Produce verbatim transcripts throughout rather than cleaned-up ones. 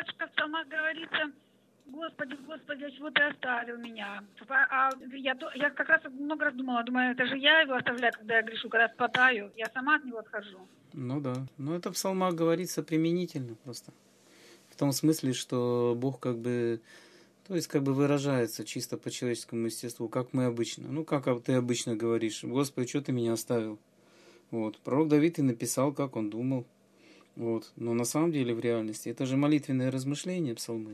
батюшка, в псалмах говорится: Господи, Господи, а чего ты оставил меня? А я, я как раз много раз думала, думаю, это же я его оставляю, когда я грешу, когда спадаю, я сама от него отхожу. Ну да, но это в псалмах говорится применительно просто. В том смысле, что Бог как бы, то есть как бы выражается чисто по человеческому естеству, как мы обычно. Ну, как ты обычно говоришь: Господи, что ты меня оставил? Вот. Пророк Давид и написал, как он думал. Вот. Но на самом деле в реальности это же молитвенное размышление, псалмы.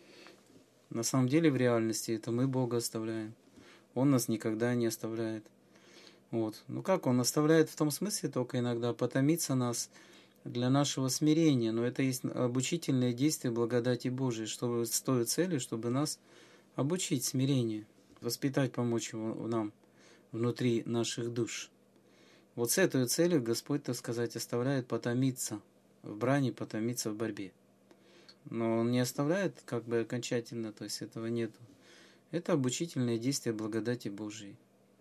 На самом деле в реальности это мы Бога оставляем. Он нас никогда не оставляет. Вот. Ну как он оставляет в том смысле только иногда потомиться нас для нашего смирения, но это есть обучительное действие благодати Божией, чтобы с той целью, чтобы нас обучить смирению, воспитать, помочь его нам внутри наших душ. Вот с этой целью Господь, так сказать, оставляет потомиться в брани, потомиться в борьбе. Но Он не оставляет как бы окончательно, то есть этого нету. Это обучительное действие благодати Божией.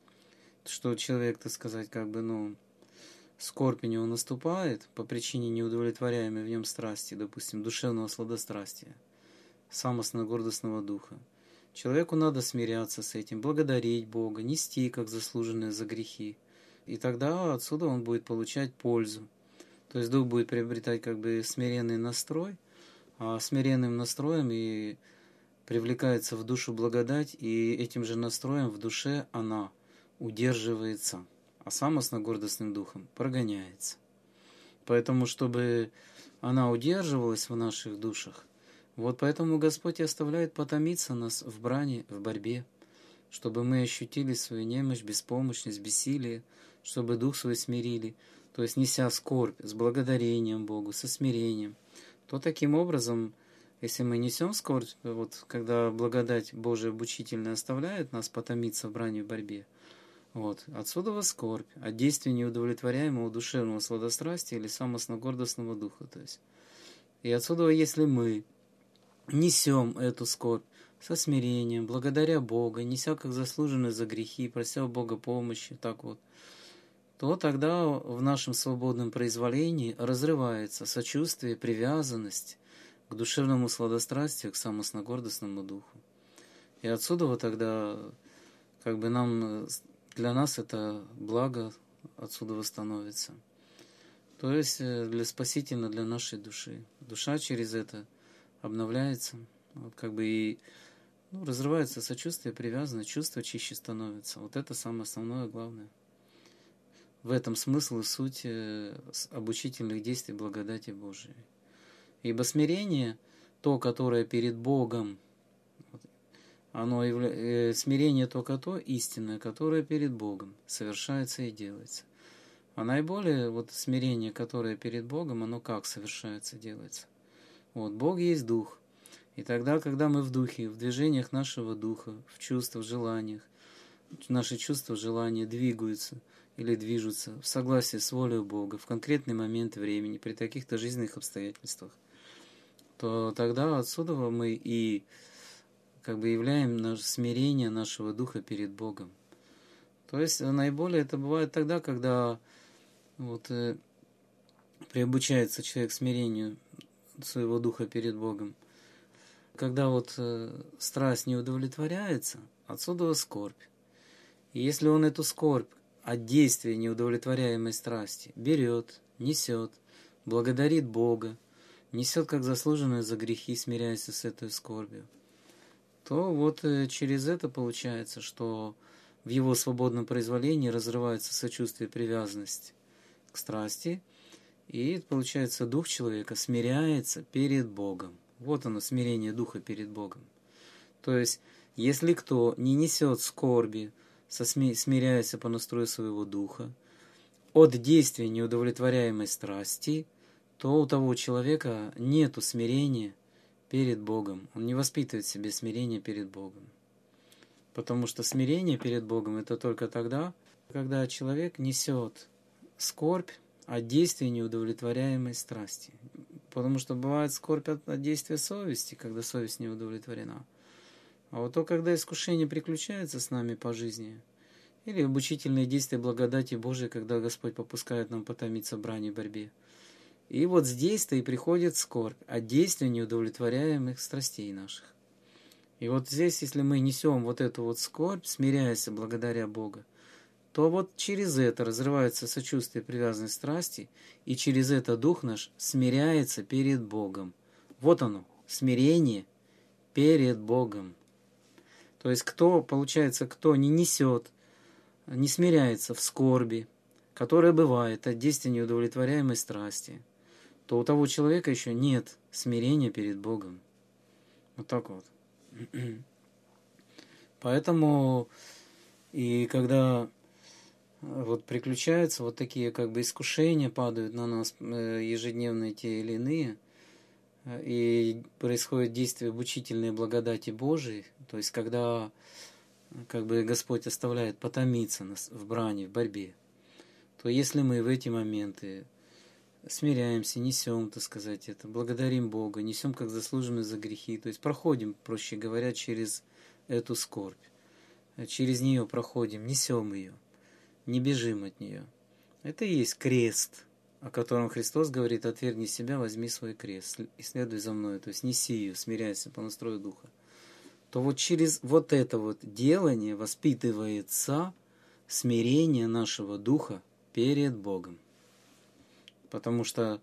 Что человек, так сказать, как бы, ну, скорбь у него наступает по причине неудовлетворяемой в нем страсти, допустим, душевного сладострастия, самостно-гордостного духа. Человеку надо смиряться с этим, благодарить Бога, нести как заслуженное за грехи. И тогда отсюда он будет получать пользу. То есть дух будет приобретать как бы смиренный настрой, а смиренным настроем и привлекается в душу благодать, и этим же настроем в душе она удерживается, а самостно-гордостным духом прогоняется. Поэтому, чтобы она удерживалась в наших душах, вот поэтому Господь и оставляет потомиться нас в брани, в борьбе, чтобы мы ощутили свою немощь, беспомощность, бессилие, чтобы дух свой смирили, то есть неся скорбь с благодарением Богу, со смирением, то таким образом, если мы несем скорбь, вот когда благодать Божия обучительная оставляет нас потомиться в брани, в борьбе, вот, отсюда скорбь, от действия неудовлетворяемого душевного сладострастия или самостно-гордостного духа. То есть. И отсюда, если мы несем эту скорбь со смирением, благодаря Бога, неся как заслуженные за грехи, прося у Бога помощи, так вот, то тогда в нашем свободном произволении разрывается сочувствие, привязанность к душевному сладострастию, к самостно-гордостному духу. И отсюда вот тогда как бы нам, для нас это благо отсюда восстановится. То есть для спасительно для нашей души. Душа через это обновляется, вот как бы и ну, разрывается сочувствие, привязанность, чувство чище становится. Вот это самое основное, главное. В этом смысл и суть обучительных действий благодати Божией. Ибо смирение, то, которое перед Богом, оно явля... смирение только то истинное, которое перед Богом совершается и делается. А наиболее вот смирение, которое перед Богом, оно как совершается, делается. Вот, Бог есть Дух. И тогда, когда мы в Духе, в движениях нашего Духа, в чувствах, в желаниях, наши чувства, желания двигаются или движутся в согласии с волей Бога в конкретный момент времени, при таких-то жизненных обстоятельствах, то тогда отсюда мы и как бы являем наше смирение нашего духа перед Богом. То есть наиболее это бывает тогда, когда вот, э, приобучается человек смирению своего духа перед Богом. Когда вот э, страсть не удовлетворяется, отсюда скорбь. И если он эту скорбь от действия неудовлетворяемой страсти берет, несет, благодарит Бога, несет как заслуженное за грехи, смиряясь с этой скорбью, то вот через это получается, что в его свободном произволении разрывается сочувствие и привязанность к страсти, и получается дух человека смиряется перед Богом. Вот оно, смирение духа перед Богом. То есть, если кто не несет скорби, смиряясь по настрою своего духа, от действия неудовлетворяемой страсти, то у того человека нету смирения перед Богом. Он не воспитывает в себе смирение перед Богом. Потому что смирение перед Богом это только тогда, когда человек несет скорбь от действия неудовлетворяемой страсти. Потому что бывает скорбь от, от действия совести, когда совесть не удовлетворена. А вот то, когда искушение приключается с нами по жизни, или обучительные действия благодати Божией, когда Господь попускает нам потомиться в брани, борьбе, И вот здесь-то и приходит скорбь от действия неудовлетворяемых страстей наших. И вот здесь, если мы несем вот эту вот скорбь, смиряясь благодаря Бога, то вот через это разрывается сочувствие, привязанность страсти, и через это дух наш смиряется перед Богом. Вот оно, смирение перед Богом. То есть кто, получается, кто не несет, не смиряется в скорби, которая бывает от действия неудовлетворяемой страсти, то у того человека еще нет смирения перед Богом. Вот так вот. Поэтому и когда вот приключаются вот такие как бы искушения, падают на нас ежедневные те или иные, и происходит действие обучительной благодати Божией, то есть когда как бы Господь оставляет потомиться нас в брани, в борьбе, то если мы в эти моменты смиряемся, несем, так сказать, это, благодарим Бога, несем как заслуженные за грехи, то есть проходим, проще говоря, через эту скорбь, через нее проходим, несем ее, не бежим от нее. Это и есть крест, о котором Христос говорит: отвергни себя, возьми свой крест и следуй за мной, то есть неси ее, смиряйся по настрою духа. То вот через вот это вот делание воспитывается смирение нашего духа перед Богом. Потому что,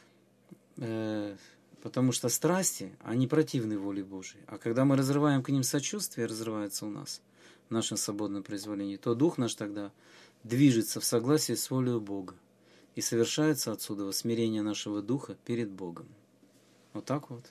э, потому что страсти, они противны воле Божией. А когда мы разрываем к ним сочувствие, разрывается у нас в нашем свободном произволении, то дух наш тогда движется в согласии с волей Бога. И совершается отсюда смирение нашего духа перед Богом. Вот так вот.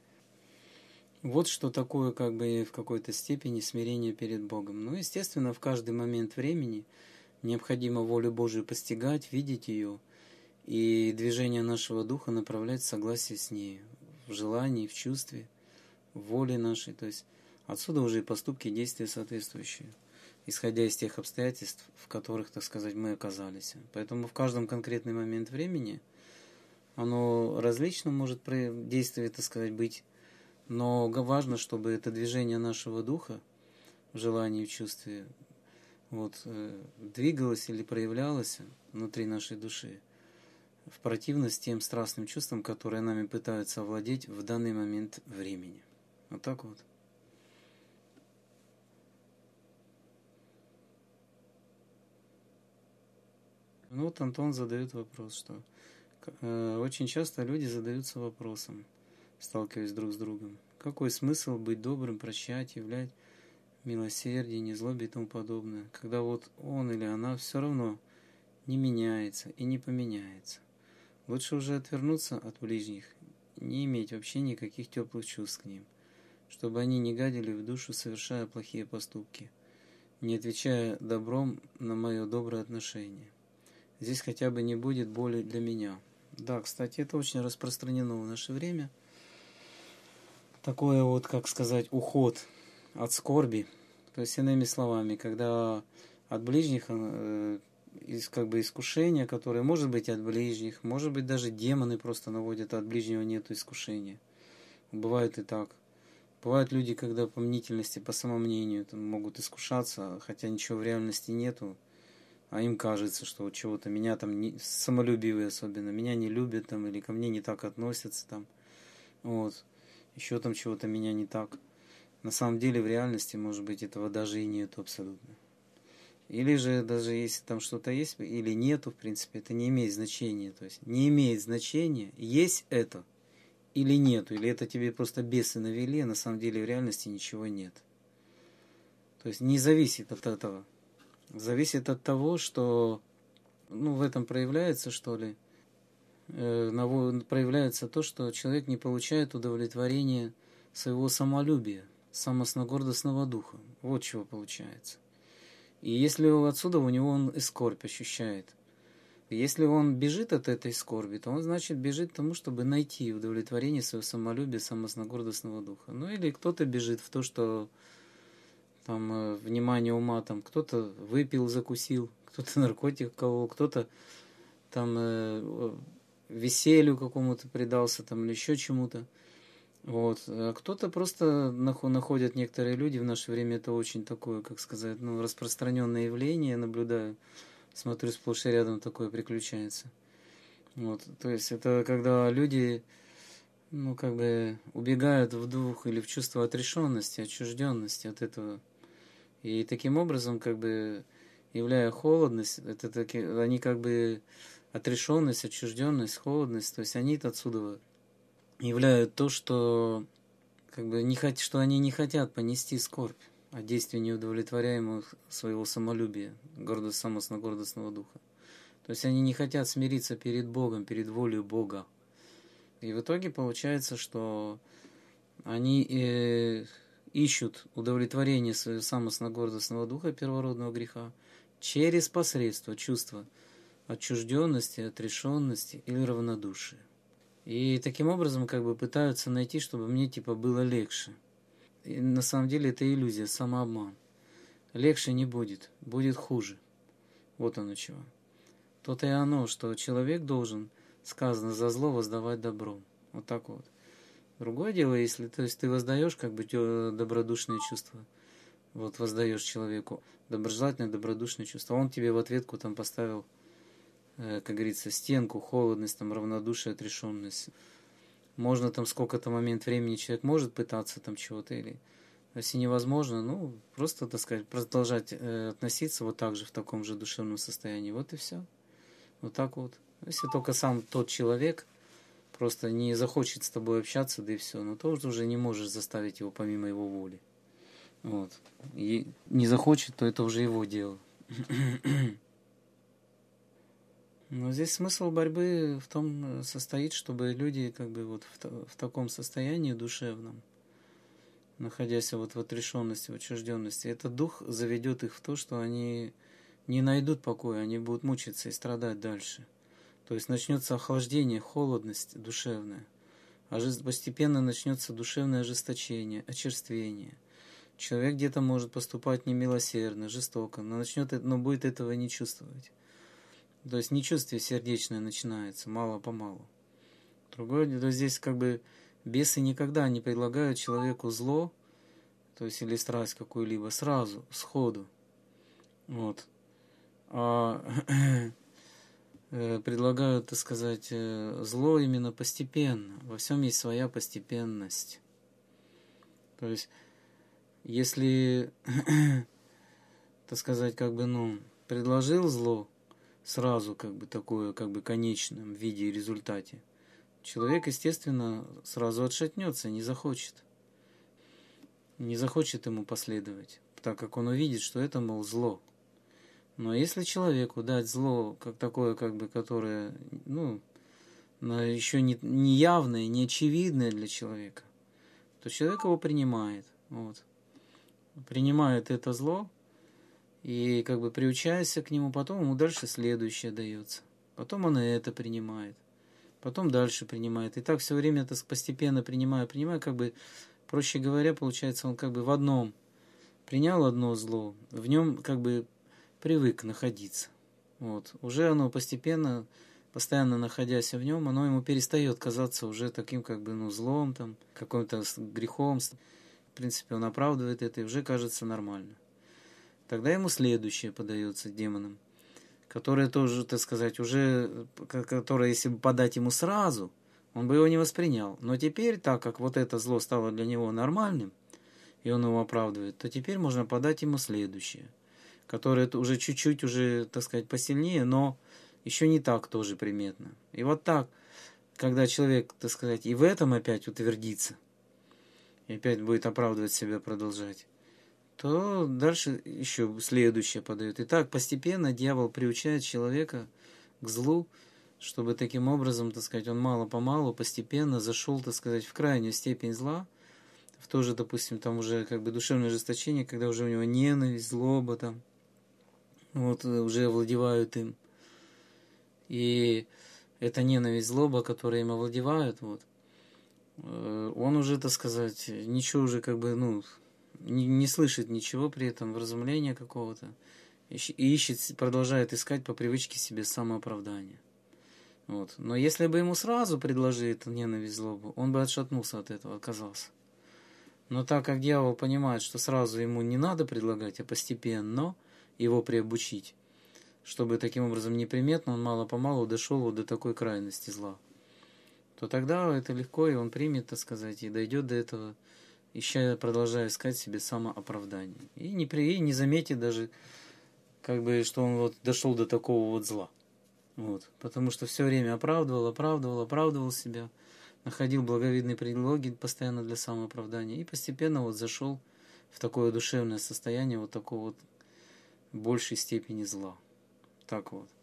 Вот что такое как бы в какой-то степени смирение перед Богом. Ну, естественно, в каждый момент времени необходимо волю Божию постигать, видеть ее, и движение нашего духа направлять в согласие с ней, в желании, в чувстве, в воле нашей. То есть отсюда уже и поступки, и действия соответствующие, исходя из тех обстоятельств, в которых, так сказать, мы оказались. Поэтому в каждом конкретный момент времени оно различно может действовать, так сказать, быть, но важно, чтобы это движение нашего духа в желании и в чувстве вот, двигалось или проявлялось внутри нашей души в противность тем страстным чувствам, которые нами пытаются овладеть в данный момент времени. Вот так вот. Ну вот Антон задает вопрос, что э, очень часто люди задаются вопросом, сталкиваясь друг с другом: какой смысл быть добрым, прощать, являть милосердие, незлобие и тому подобное, когда вот он или она все равно не меняется и не поменяется. Лучше уже отвернуться от ближних, не иметь вообще никаких теплых чувств к ним, чтобы они не гадили в душу, совершая плохие поступки, не отвечая добром на мое доброе отношение. Здесь хотя бы не будет боли для меня. Да, кстати, это очень распространено в наше время. Такое вот, как сказать, уход от скорби. То есть, иными словами, когда от ближних э, из, как бы искушения, которое может быть от ближних, может быть даже демоны просто наводят, а от ближнего нет искушения. Бывает и так. Бывают люди, когда по мнительности, по самомнению там, могут искушаться, хотя ничего в реальности нету, а им кажется, что вот чего-то меня там, не, самолюбивые особенно, меня не любят там, или ко мне не так относятся там, вот, еще там чего-то меня не так. На самом деле в реальности, может быть, этого даже и нету абсолютно. Или же даже если там что-то есть или нету, в принципе, это не имеет значения. То есть не имеет значения, есть это или нету, или это тебе просто бесы навели, а на самом деле в реальности ничего нет. То есть не зависит от этого. Зависит от того, что ну, в этом проявляется, что ли, э, проявляется то, что человек не получает удовлетворения своего самолюбия, самостногордостного духа. Вот чего получается. И если отсюда у него он и скорбь ощущает. Если он бежит от этой скорби, то он, значит, бежит к тому, чтобы найти удовлетворение своего самолюбия, самостногордостного духа. Ну или кто-то бежит в то, что там внимание ума, там кто-то выпил, закусил, кто-то наркотик кого, кто-то там э, веселью какому-то предался, там или еще чему-то. Вот. А кто-то просто находят некоторые люди, в наше время это очень такое, как сказать, ну, распространенное явление, наблюдаю, смотрю, сплошь и рядом такое приключается. Вот, то есть это когда люди, ну, как бы убегают в дух или в чувство отрешенности, отчужденности от этого. И таким образом, как бы, являя холодность, это таки, они как бы отрешенность, отчужденность, холодность, то есть они отсюда являют то, что как бы не хот... что они не хотят понести скорбь от действия неудовлетворяемого своего самолюбия, гордостно-гордостного духа. То есть они не хотят смириться перед Богом, перед волей Бога. И в итоге получается, что они э, ищут удовлетворение своего самостно-гордостного духа, первородного греха, через посредство чувства отчужденности, отрешенности или равнодушия. И таким образом как бы пытаются найти, чтобы мне типа было легче. И на самом деле это иллюзия, самообман. Легче не будет, будет хуже. Вот оно чего. То-то и оно, что человек должен, сказано, за зло воздавать добром. Вот так вот. Другое дело, если то есть ты воздаешь как бы добродушные чувства, вот воздаешь человеку доброжелательное, добродушное чувство, он тебе в ответку там поставил, э, как говорится, стенку, холодность, там, равнодушие, отрешенность. Можно там сколько-то момент времени человек может пытаться там чего-то, или если невозможно, ну, просто, так сказать, продолжать э, относиться вот так же, в таком же душевном состоянии. Вот и все. Вот так вот. Если только сам тот человек просто не захочет с тобой общаться, да и все, но тоже уже не можешь заставить его помимо его воли. Вот. И не захочет, то это уже его дело. Но здесь смысл борьбы в том состоит, чтобы люди как бы вот в, в таком состоянии душевном, находясь вот в отрешенности, в отчужденности, этот дух заведет их в то, что они не найдут покоя, они будут мучиться и страдать дальше. То есть начнется охлаждение, холодность душевная. Постепенно начнется душевное ожесточение, очерствение. Человек где-то может поступать немилосердно, жестоко, но, начнет, но будет этого не чувствовать. То есть нечувствие сердечное начинается, мало-помалу. Другое дело, здесь как бы бесы никогда не предлагают человеку зло, то есть или страсть какую-либо, сразу, сходу. Вот. А предлагают, так сказать, зло именно постепенно. Во всем есть своя постепенность. То есть, если, так сказать, как бы, ну, предложил зло сразу, как бы, такое, как бы, конечном виде и результате, человек, естественно, сразу отшатнется, не захочет. Не захочет ему последовать, так как он увидит, что это, мол, зло. Но если человеку дать зло, как такое, как бы, которое, ну, еще не, не явное, не очевидное для человека, то человек его принимает. Вот. Принимает это зло и как бы приучаясь к нему, потом ему дальше следующее дается. Потом он и это принимает. Потом дальше принимает. И так все время это постепенно принимая, принимая, как бы, проще говоря, получается, он как бы в одном принял одно зло, в нем как бы привык находиться. Вот. Уже оно постепенно, постоянно находясь в нем, оно ему перестает казаться уже таким как бы, ну, злом, там, каким-то грехом. В принципе, он оправдывает это и уже кажется нормально. Тогда ему следующее подается демонам, которое тоже, так сказать, уже, которое, если бы подать ему сразу, он бы его не воспринял. Но теперь, так как вот это зло стало для него нормальным, и он его оправдывает, то теперь можно подать ему следующее, которое уже чуть-чуть, уже, так сказать, посильнее, но еще не так тоже приметно. И вот так, когда человек, так сказать, и в этом опять утвердится, и опять будет оправдывать себя, продолжать, то дальше еще следующее подает. И так постепенно дьявол приучает человека к злу, чтобы таким образом, так сказать, он мало-помалу, постепенно зашел, так сказать, в крайнюю степень зла, в то же, допустим, там уже как бы душевное ожесточение, когда уже у него ненависть, злоба там, вот уже овладевают им. И эта ненависть, злоба, которые им овладевают, вот, он уже, так сказать, ничего уже как бы, ну, не, не слышит ничего при этом, вразумления какого-то, и ищет, продолжает искать по привычке себе самооправдание. Вот. Но если бы ему сразу предложили эту ненависть, злобу, он бы отшатнулся от этого, отказался. Но так как дьявол понимает, что сразу ему не надо предлагать, а постепенно его приобучить, чтобы таким образом неприметно он мало-помалу дошел вот до такой крайности зла, то тогда это легко, и он примет, так сказать, и дойдет до этого, ища, продолжая искать себе самооправдание. И не, при, и не заметит даже, как бы, что он вот дошел до такого вот зла. Вот. Потому что все время оправдывал, оправдывал, оправдывал себя, находил благовидные предлоги постоянно для самооправдания, и постепенно вот зашел в такое душевное состояние вот такого вот большей степени зла. Так вот.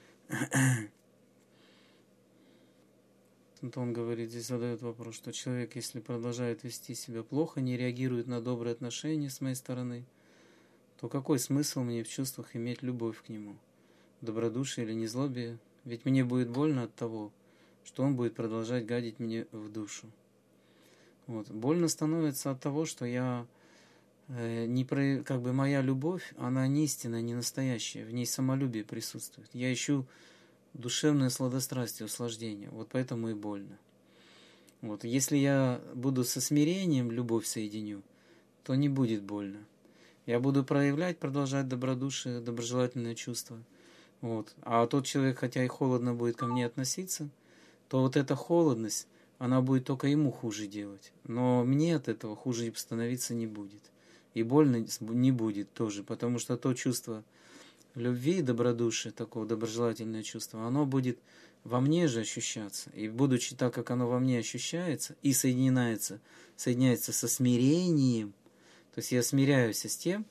Вот он говорит, здесь задает вопрос, что человек, если продолжает вести себя плохо, не реагирует на добрые отношения с моей стороны, то какой смысл мне в чувствах иметь любовь к нему, добродушие или незлобие? Ведь мне будет больно от того, что он будет продолжать гадить мне в душу. Вот. Больно становится от того, что я э, не про, как бы моя любовь, она не истинная, не настоящая, в ней самолюбие присутствует. Я ищу душевное сладострастие, услаждение. Вот поэтому и больно. Вот. Если я буду со смирением любовь соединю, то не будет больно. Я буду проявлять, продолжать добродушие, доброжелательное чувство. Вот. А тот человек, хотя и холодно будет ко мне относиться, то вот эта холодность, она будет только ему хуже делать. Но мне от этого хуже становиться не будет. И больно не будет тоже, потому что то чувство любви и добродушия, такого доброжелательное чувство, оно будет во мне же ощущаться. И будучи так, как оно во мне ощущается, и соединяется, соединяется со смирением, то есть я смиряюсь с тем,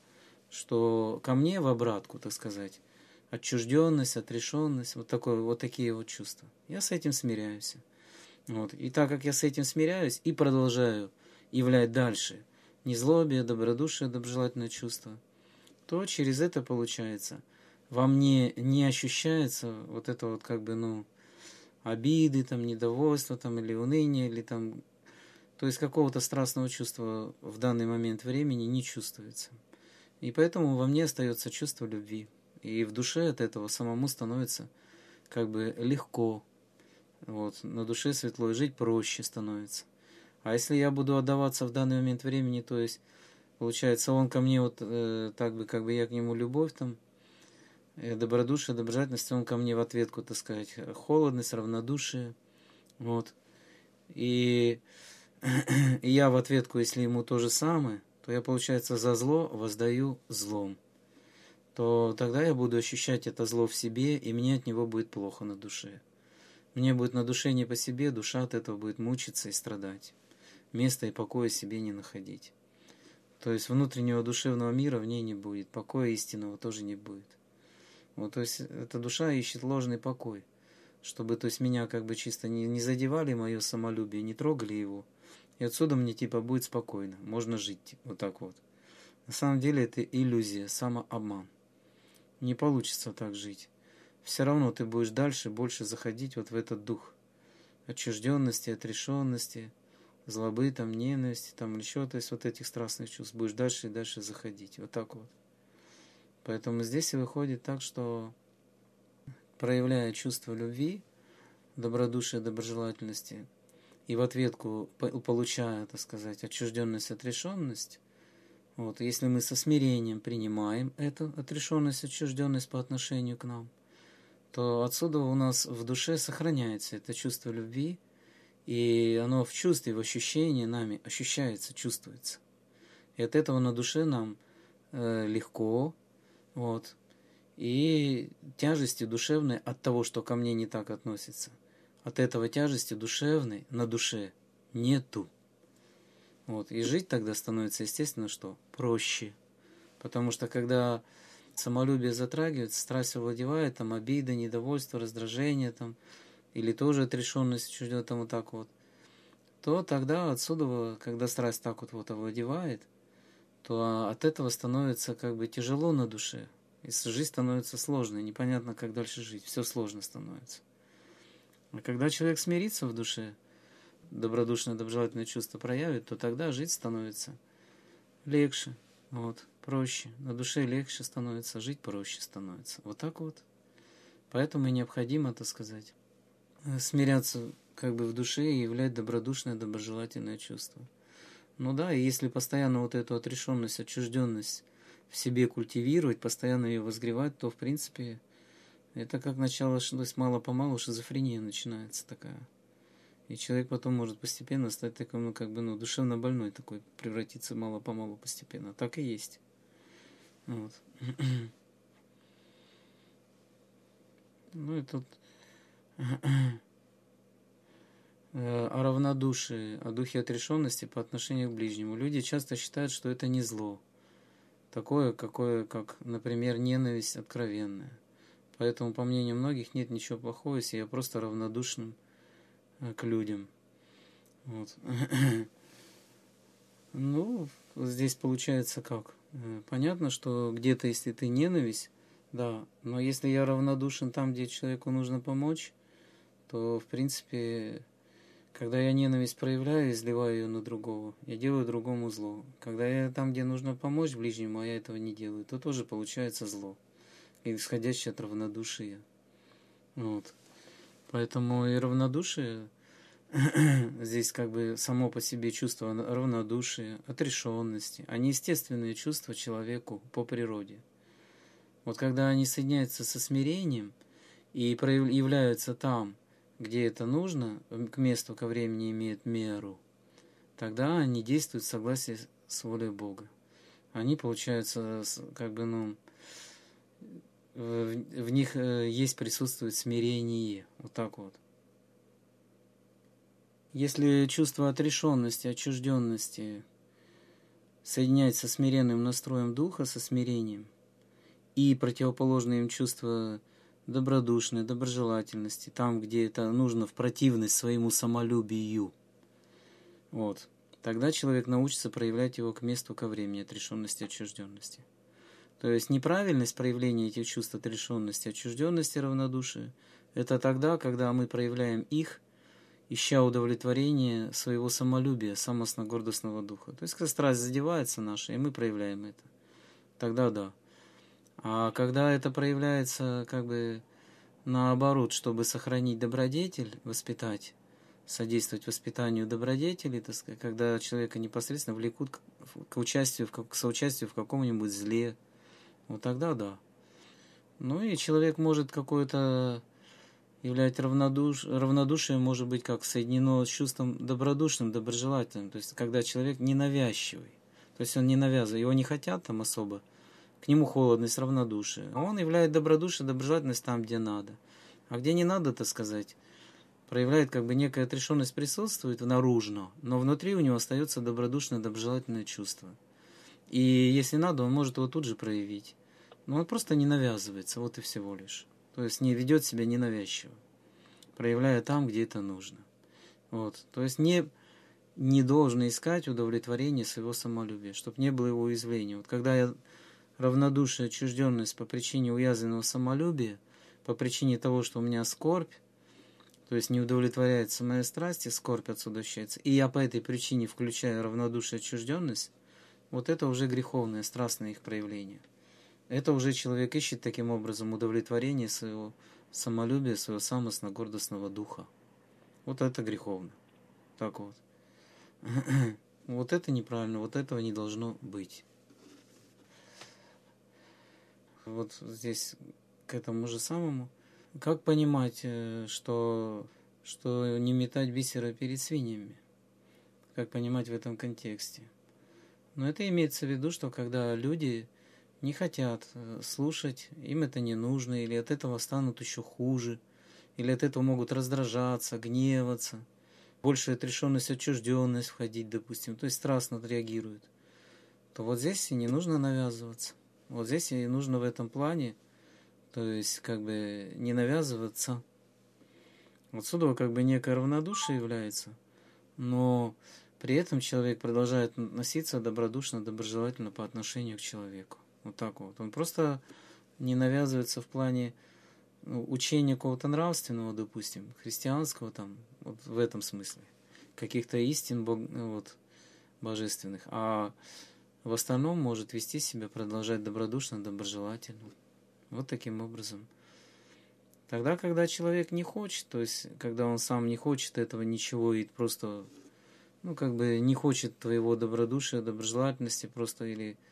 что ко мне в обратку, так сказать, отчужденность, отрешенность, вот, такое, вот такие вот чувства. Я с этим смиряюсь. Вот. И так как я с этим смиряюсь и продолжаю являть дальше незлобие, добродушие, доброжелательное чувство, то через это получается, во мне не ощущается вот это вот как бы, ну, обиды, там, недовольства, там, или уныния, или там, то есть какого-то страстного чувства в данный момент времени не чувствуется. И поэтому во мне остается чувство любви. И в душе от этого самому становится как бы легко. Вот, на душе светло, и жить проще становится. А если я буду отдаваться в данный момент времени, то есть, получается, он ко мне вот э, так бы, как бы я к нему любовь, там, э, добродушие, доброжелательность, он ко мне в ответку, так сказать, холодность, равнодушие. Вот. И, и я в ответку, если ему то же самое, то я, получается, за зло воздаю злом. То тогда я буду ощущать это зло в себе, и мне от него будет плохо на душе. Мне будет на душе не по себе, душа от этого будет мучиться и страдать. Места и покоя себе не находить. То есть внутреннего душевного мира в ней не будет, покоя истинного тоже не будет. Вот, то есть эта душа ищет ложный покой, чтобы, то есть, меня как бы чисто не, не задевали мое самолюбие, не трогали его. И отсюда мне типа будет спокойно, можно жить, вот так вот. На самом деле это иллюзия, самообман. Не получится так жить. Все равно ты будешь дальше больше заходить вот в этот дух отчужденности, отрешенности, злобы, там, ненависти, там, еще, то есть вот этих страстных чувств. Будешь дальше и дальше заходить. Вот так вот. Поэтому здесь и выходит так, что проявляя чувство любви, добродушия, доброжелательности, и в ответку получая, так сказать, отчужденность, отрешенность, вот, если мы со смирением принимаем эту отрешенность, отчужденность по отношению к нам, то отсюда у нас в душе сохраняется это чувство любви, и оно в чувстве, в ощущении нами ощущается, чувствуется. И от этого на душе нам э, легко, вот, и тяжести душевной от того, что ко мне не так относится, от этого тяжести душевной на душе нету. Вот, и жить тогда становится, естественно, что проще. Потому что когда самолюбие затрагивается, страсть овладевает, там, обида, недовольство, раздражение, там, или тоже отрешенность, чуть-чуть там вот так вот, то тогда отсюда, когда страсть так вот, вот овладевает, то от этого становится как бы тяжело на душе. И жизнь становится сложной, непонятно, как дальше жить, все сложно становится. А когда человек смирится в душе, добродушное, доброжелательное чувство проявит, то тогда жить становится легче, вот, проще. На душе легче становится, жить проще становится. Вот так вот. Поэтому и необходимо, так сказать, смиряться как бы в душе и являть добродушное, доброжелательное чувство. Ну да, и если постоянно вот эту отрешенность, отчужденность в себе культивировать, постоянно ее возгревать, то, в принципе, Это как начало, то есть мало-помалу шизофрения начинается такая. И человек потом может постепенно стать таким, ну, как бы, ну, душевно больной такой, превратиться мало-помалу постепенно. Так и есть. Вот. Ну и тут о равнодушии, о духе отрешенности по отношению к ближнему. Люди часто считают, что это не зло. Такое, какое, как, например, ненависть откровенная. Поэтому, по мнению многих, нет ничего плохого, если я просто равнодушным к людям. Вот. Ну, здесь получается как? Понятно, что где-то, если ты ненависть, да, но если я равнодушен там, где человеку нужно помочь, то, в принципе, когда я ненависть проявляю, изливаю ее на другого, я делаю другому зло. Когда я там, где нужно помочь ближнему, а я этого не делаю, то тоже получается зло, исходящее от равнодушия. Вот. Поэтому и равнодушие, здесь как бы само по себе чувство равнодушия, отрешенности, они естественные чувства человеку по природе. Вот когда они соединяются со смирением и проявляются там, где это нужно, к месту, ко времени имеют меру, тогда они действуют в согласии с волей Бога. Они, получаются, как бы, ну, в, в них есть, присутствует смирение. Вот так вот. Если чувство отрешенности, отчужденности соединяется со смиренным настроем духа, со смирением, и противоположное им чувство добродушной, доброжелательности, там, где это нужно в противность своему самолюбию, вот, тогда человек научится проявлять его к месту, ко времени, отрешенности, отчужденности. То есть неправильность проявления этих чувств отрешенности, отчужденности, равнодушия – это тогда, когда мы проявляем их, ища удовлетворение своего самолюбия, самостно-гордостного духа. То есть, когда страсть задевается наша, и мы проявляем это, тогда да. А когда это проявляется как бы наоборот, чтобы сохранить добродетель, воспитать, содействовать воспитанию добродетели, так сказать, когда человека непосредственно влекут к, к участию, к соучастию в каком-нибудь зле, вот тогда да. Ну и человек может какое-то являть равнодуш... равнодушие, может быть, как соединено с чувством добродушным, доброжелательным, то есть когда человек ненавязчивый, то есть он не навязывает, его не хотят там особо, к нему холодность, равнодушие. А он являет добродушие, доброжелательность там, где надо. А где не надо, так сказать, проявляет как бы некая отрешенность, присутствует наружно, но внутри у него остается добродушное, доброжелательное чувство. И если надо, он может его тут же проявить. Но он просто не навязывается, вот и всего лишь. То есть не ведет себя ненавязчиво, проявляя там, где это нужно. Вот. То есть не, не должен искать удовлетворение своего самолюбия, чтобы не было его уязвления. Вот когда я равнодушие, отчужденность по причине уязвленного самолюбия, по причине того, что у меня скорбь, то есть не удовлетворяется моя страсть, и скорбь отсюда ощущается, и я по этой причине включаю равнодушие, отчужденность, вот это уже греховное, страстное их проявление. Это уже человек ищет таким образом удовлетворение своего самолюбия, своего самостно-гордостного духа. Вот это греховно. Так вот. Вот это неправильно, вот этого не должно быть. Вот здесь к этому же самому. Как понимать, что, что не метать бисера перед свиньями? Как понимать в этом контексте? Но это имеется в виду, что когда люди не хотят слушать, им это не нужно, или от этого станут еще хуже, или от этого могут раздражаться, гневаться, больше отрешенность, отчужденность входить, допустим, то есть страстно реагируют, то вот здесь и не нужно навязываться. Вот здесь и нужно в этом плане, то есть как бы не навязываться. Отсюда как бы некое равнодушие является, но при этом человек продолжает относиться добродушно, доброжелательно по отношению к человеку. Вот так вот. Он просто не навязывается в плане учения какого-то нравственного, допустим, христианского, там, вот в этом смысле, каких-то истин бог, вот, божественных, а в остальном может вести себя, продолжать добродушно, доброжелательно. Вот таким образом. Тогда, когда человек не хочет, то есть, когда он сам не хочет этого ничего и просто, ну, как бы не хочет твоего добродушия, доброжелательности просто или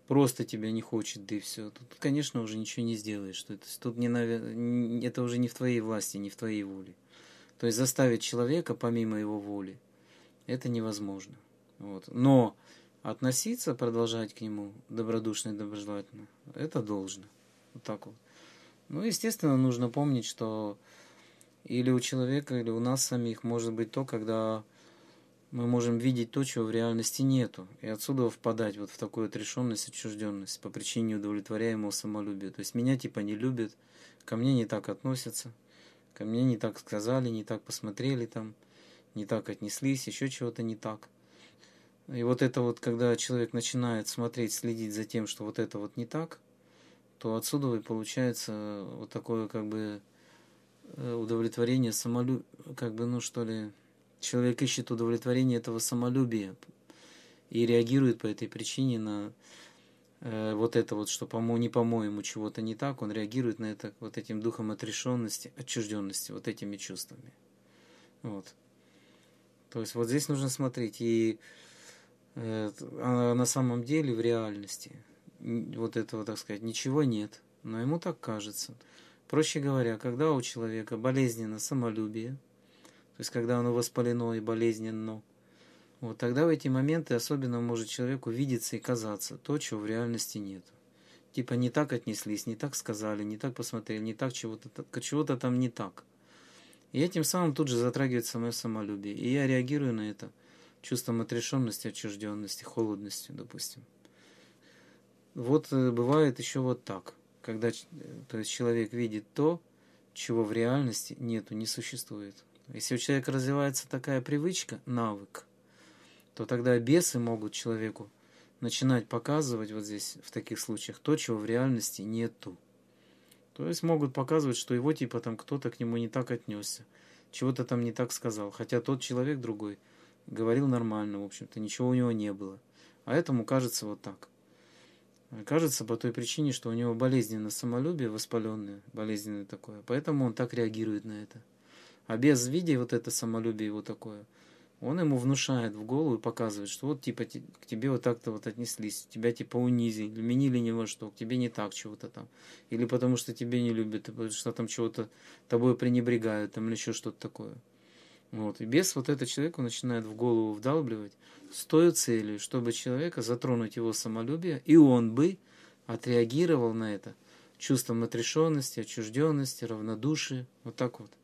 просто тебя не хочет, да и все. Тут, конечно, уже ничего не сделаешь. То есть тут не навя... это уже не в твоей власти, не в твоей воле. То есть заставить человека помимо его воли, это невозможно. Вот. Но относиться, продолжать к нему добродушно и доброжелательно, это должно. Вот так вот. Ну, естественно, нужно помнить, что или у человека, или у нас самих может быть то, когда мы можем видеть то, чего в реальности нету. И отсюда впадать вот в такую отрешенность, отчужденность по причине удовлетворяемого самолюбия. То есть меня типа не любят, ко мне не так относятся, ко мне не так сказали, не так посмотрели там, не так отнеслись, еще чего-то не так. И вот это вот, когда человек начинает смотреть, следить за тем, что вот это вот не так, то отсюда и получается вот такое как бы удовлетворение самолюбия, как бы, ну что ли, человек ищет удовлетворение этого самолюбия и реагирует по этой причине на э, вот это вот, что по-моему, не по-моему чего-то не так, он реагирует на это вот этим духом отрешенности, отчужденности, вот этими чувствами. Вот. То есть вот здесь нужно смотреть, и э, а на самом деле в реальности вот этого, так сказать, ничего нет, но ему так кажется. Проще говоря, когда у человека болезненно самолюбие, то есть когда оно воспалено и болезненно, вот тогда в эти моменты особенно может человеку видеться и казаться то, чего в реальности нет. Типа не так отнеслись, не так сказали, не так посмотрели, не так чего-то, чего-то там не так. И этим самым тут же затрагивается мое самолюбие. И я реагирую на это чувством отрешенности, отчужденности, холодностью, допустим. Вот бывает еще вот так, когда то есть человек видит то, чего в реальности нету, не существует. Если у человека развивается такая привычка, навык, то тогда бесы могут человеку начинать показывать вот здесь, в таких случаях, то, чего в реальности нету. То есть могут показывать, что его типа там кто-то к нему не так отнесся, чего-то там не так сказал, хотя тот человек другой говорил нормально, в общем-то, ничего у него не было. А этому кажется вот так. Кажется по той причине, что у него болезненное самолюбие, воспаленное, болезненное такое, поэтому он так реагирует на это. А без, видя вот это самолюбие его такое, он ему внушает в голову и показывает, что вот типа к тебе вот так-то вот отнеслись, тебя типа унизили, вменили ни во что, к тебе не так чего-то там. Или потому что тебя не любят, потому что там чего-то тобой пренебрегают, там или еще что-то такое. Вот. И бес вот этот человеку начинает в голову вдалбливать с той целью, чтобы человека затронуть его самолюбие, и он бы отреагировал на это чувством отрешенности, отчужденности, равнодушия, вот так вот.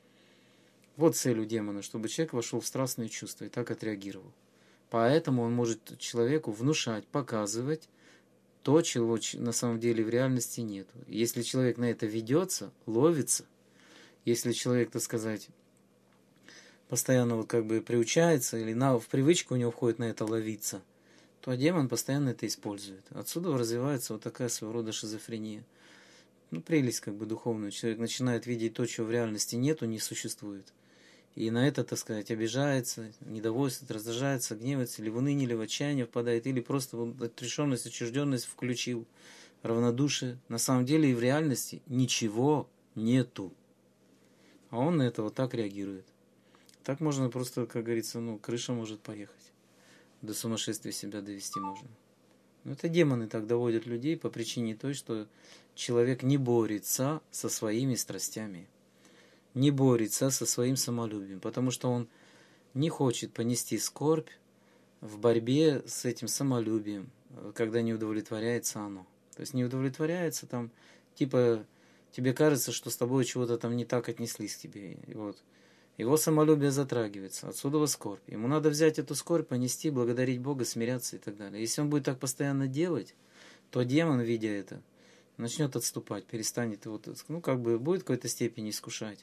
Вот цель у демона, чтобы человек вошел в страстные чувства и так отреагировал. Поэтому он может человеку внушать, показывать то, чего на самом деле в реальности нет. Если человек на это ведется, ловится, если человек, так сказать, постоянно вот как бы приучается, или на, в привычку у него входит на это ловиться, то демон постоянно это использует. Отсюда развивается вот такая своего рода шизофрения. Ну, прелесть как бы духовную. Человек начинает видеть то, чего в реальности нету, не существует. И на это, так сказать, обижается, недовольствует, раздражается, гневается, или в уныние, или в отчаяние впадает, или просто в отрешенность, отчужденность включил, равнодушие. На самом деле и в реальности ничего нету. А он на это вот так реагирует. Так можно просто, как говорится, ну, крыша может поехать. До сумасшествия себя довести можно. Но это демоны так доводят людей по причине той, что человек не борется со своими страстями. Не борется со своим самолюбием, потому что он не хочет понести скорбь в борьбе с этим самолюбием, когда не удовлетворяется оно. То есть не удовлетворяется там, типа, тебе кажется, что с тобой чего-то там не так отнеслись к тебе. И вот. Его самолюбие затрагивается, отсюда скорбь. Ему надо взять эту скорбь, понести, благодарить Бога, смиряться и так далее. Если он будет так постоянно делать, то демон, видя это, начнет отступать, перестанет его, ну, как бы, будет в какой-то степени искушать.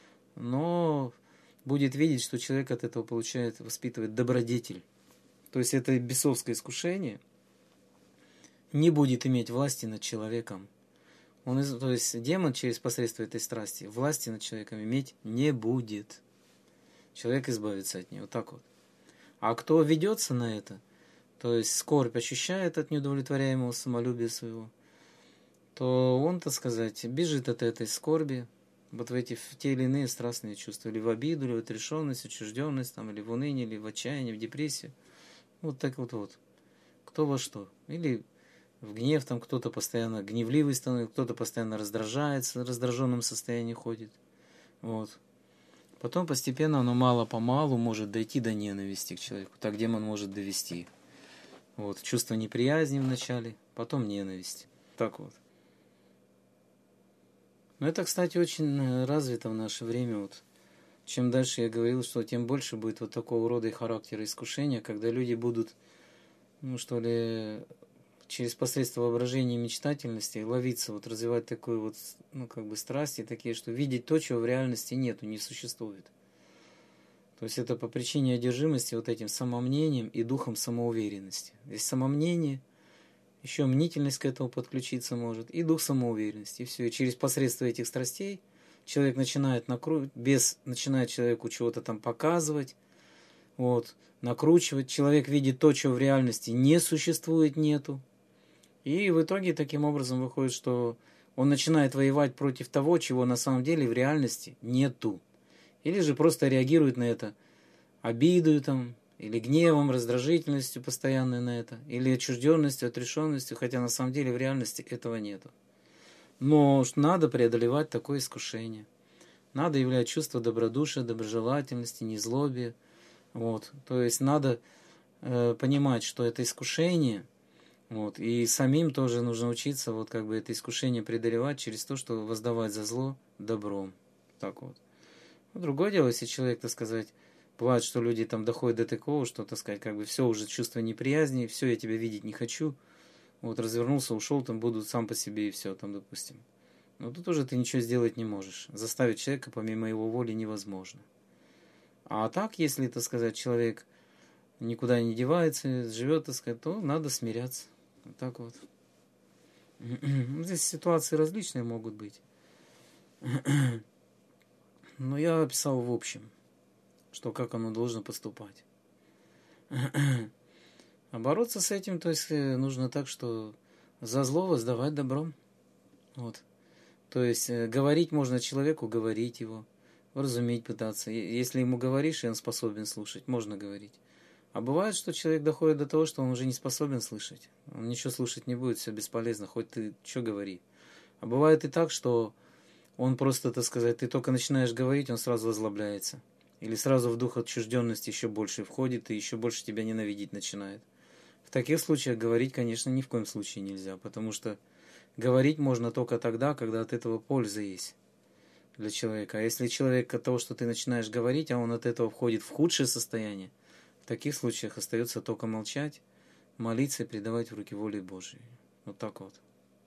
Но будет видеть, что человек от этого получает, воспитывает добродетель. То есть это бесовское искушение не будет иметь власти над человеком. Он, то есть демон через посредство этой страсти власти над человеком иметь не будет. Человек избавится от нее. Вот так вот. А кто ведется на это, то есть скорбь ощущает от неудовлетворяемого самолюбия своего, то он, так сказать, бежит от этой скорби, вот в эти в те или иные страстные чувства, или в обиду, или в отрешенность, отчужденность, там, или в уныние, или в отчаянии, в депрессию. Вот так вот вот. Кто во что. Или в гнев, там кто-то постоянно гневливый становится, кто-то постоянно раздражается, в раздраженном состоянии ходит. Вот. Потом постепенно оно мало-помалу может дойти до ненависти к человеку. Так демон может довести. Вот. Чувство неприязни вначале, потом ненависть. Так вот. Но это, кстати, очень развито в наше время. Вот. Чем дальше я говорил, что тем больше будет вот такого рода и характера искушения, когда люди будут, ну что ли, через посредство воображения и мечтательности ловиться, вот развивать такую вот, ну как бы страсти такие, что видеть то, чего в реальности нету, не существует. То есть это по причине одержимости вот этим самомнением и духом самоуверенности. Здесь самомнение, еще мнительность к этому подключиться может, и дух самоуверенности. И все. И через посредство этих страстей человек начинает накручивать, бес начинает человеку чего-то там показывать, вот, накручивать. Человек видит то, чего в реальности не существует, нету. И в итоге таким образом выходит, что он начинает воевать против того, чего на самом деле в реальности нету. Или же просто реагирует на это обидой там, или гневом, раздражительностью постоянной на это, или отчужденностью, отрешенностью, хотя на самом деле в реальности этого нету. Но надо преодолевать такое искушение. Надо являть чувство добродушия, доброжелательности, незлобия. Вот. То есть надо э, понимать, что это искушение, вот, и самим тоже нужно учиться вот как бы это искушение преодолевать через то, что воздавать за зло добром. Так вот. Другое дело, если человек, так сказать, бывает, что люди там доходят до такого, что, так сказать, как бы все уже чувство неприязни, все, я тебя видеть не хочу, вот развернулся, ушел, там буду сам по себе и все, там, допустим. Но тут уже ты ничего сделать не можешь. Заставить человека помимо его воли невозможно. А так, если, так сказать, человек никуда не девается, живет, так сказать, то надо смиряться. Вот так вот. Здесь ситуации различные могут быть. Но я описал в общем, что как оно должно поступать. А бороться с этим, то есть нужно так, что за зло воздавать добром. Вот. То есть говорить можно человеку, говорить его, вразумить пытаться. Если ему говоришь, и он способен слушать, можно говорить. А бывает, что человек доходит до того, что он уже не способен слышать. Он ничего слушать не будет, все бесполезно, хоть ты что говори. А бывает и так, что он просто, так сказать, ты только начинаешь говорить, он сразу озлобляется. Или сразу в дух отчужденности еще больше входит и еще больше тебя ненавидеть начинает. В таких случаях говорить, конечно, ни в коем случае нельзя, потому что говорить можно только тогда, когда от этого польза есть для человека. А если человек от того, что ты начинаешь говорить, а он от этого входит в худшее состояние, в таких случаях остается только молчать, молиться и предавать в руки воли Божьей. Вот так вот.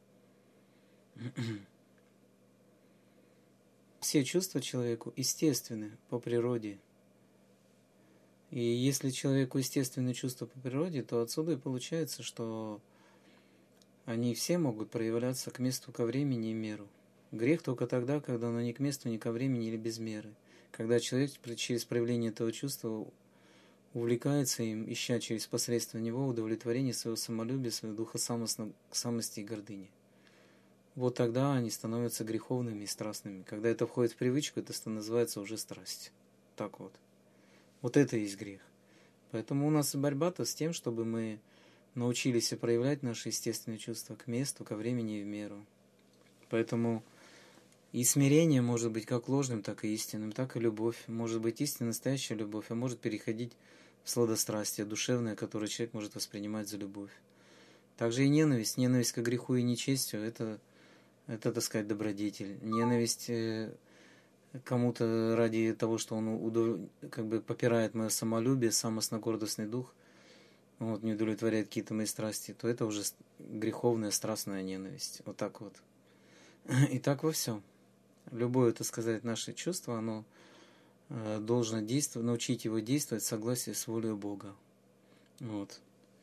Все чувства человеку естественны по природе. И если человеку естественны чувства по природе, то отсюда и получается, что они все могут проявляться к месту, ко времени и меру. Грех только тогда, когда оно ни к месту, ни ко времени или без меры. Когда человек через проявление этого чувства увлекается им, ища через посредство него удовлетворение своего самолюбия, своего духа самости и гордыни. Вот тогда они становятся греховными и страстными. Когда это входит в привычку, это называется уже страсть. Так вот. Вот это и есть грех. Поэтому у нас борьба-то с тем, чтобы мы научились проявлять наши естественные чувства к месту, ко времени и в меру. Поэтому и смирение может быть как ложным, так и истинным, так и любовь. Может быть истинная настоящая любовь, а может переходить в сладострастие душевное, которое человек может воспринимать за любовь. Также и ненависть. Ненависть к греху и нечестию – это, это, так сказать, добродетель. Ненависть кому-то ради того, что он удов... как бы попирает мое самолюбие, самостно-гордостный дух, вот, не удовлетворяет какие-то мои страсти, то это уже греховная, страстная ненависть. Вот так вот. И так во всем. Любое, так сказать, наше чувство, оно э, должно действовать, научить его действовать в согласии с волей Бога. Вот.